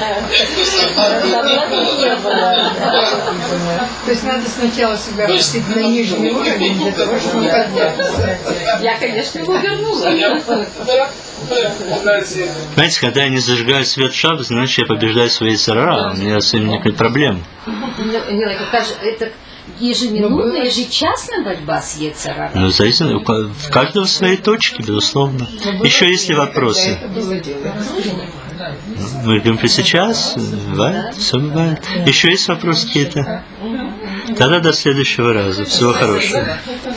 То есть надо сначала себя опустить на нижний уровень для того, чтобы подняться. Я, конечно, его вернула. Понимаете, когда я не зажигаю свет шаббат, значит, я побеждаю свои Йецер Хара. У меня с этим никакой проблемы. Это ежеминутная, ежечасная борьба с Йецер Хара. Ну, зависит, в каждого в своей точке, безусловно. Еще есть ли вопросы? Мы говорим про сейчас, бывает, все бывает. Еще есть вопросы какие-то? Тогда до следующего раза. Всего хорошего.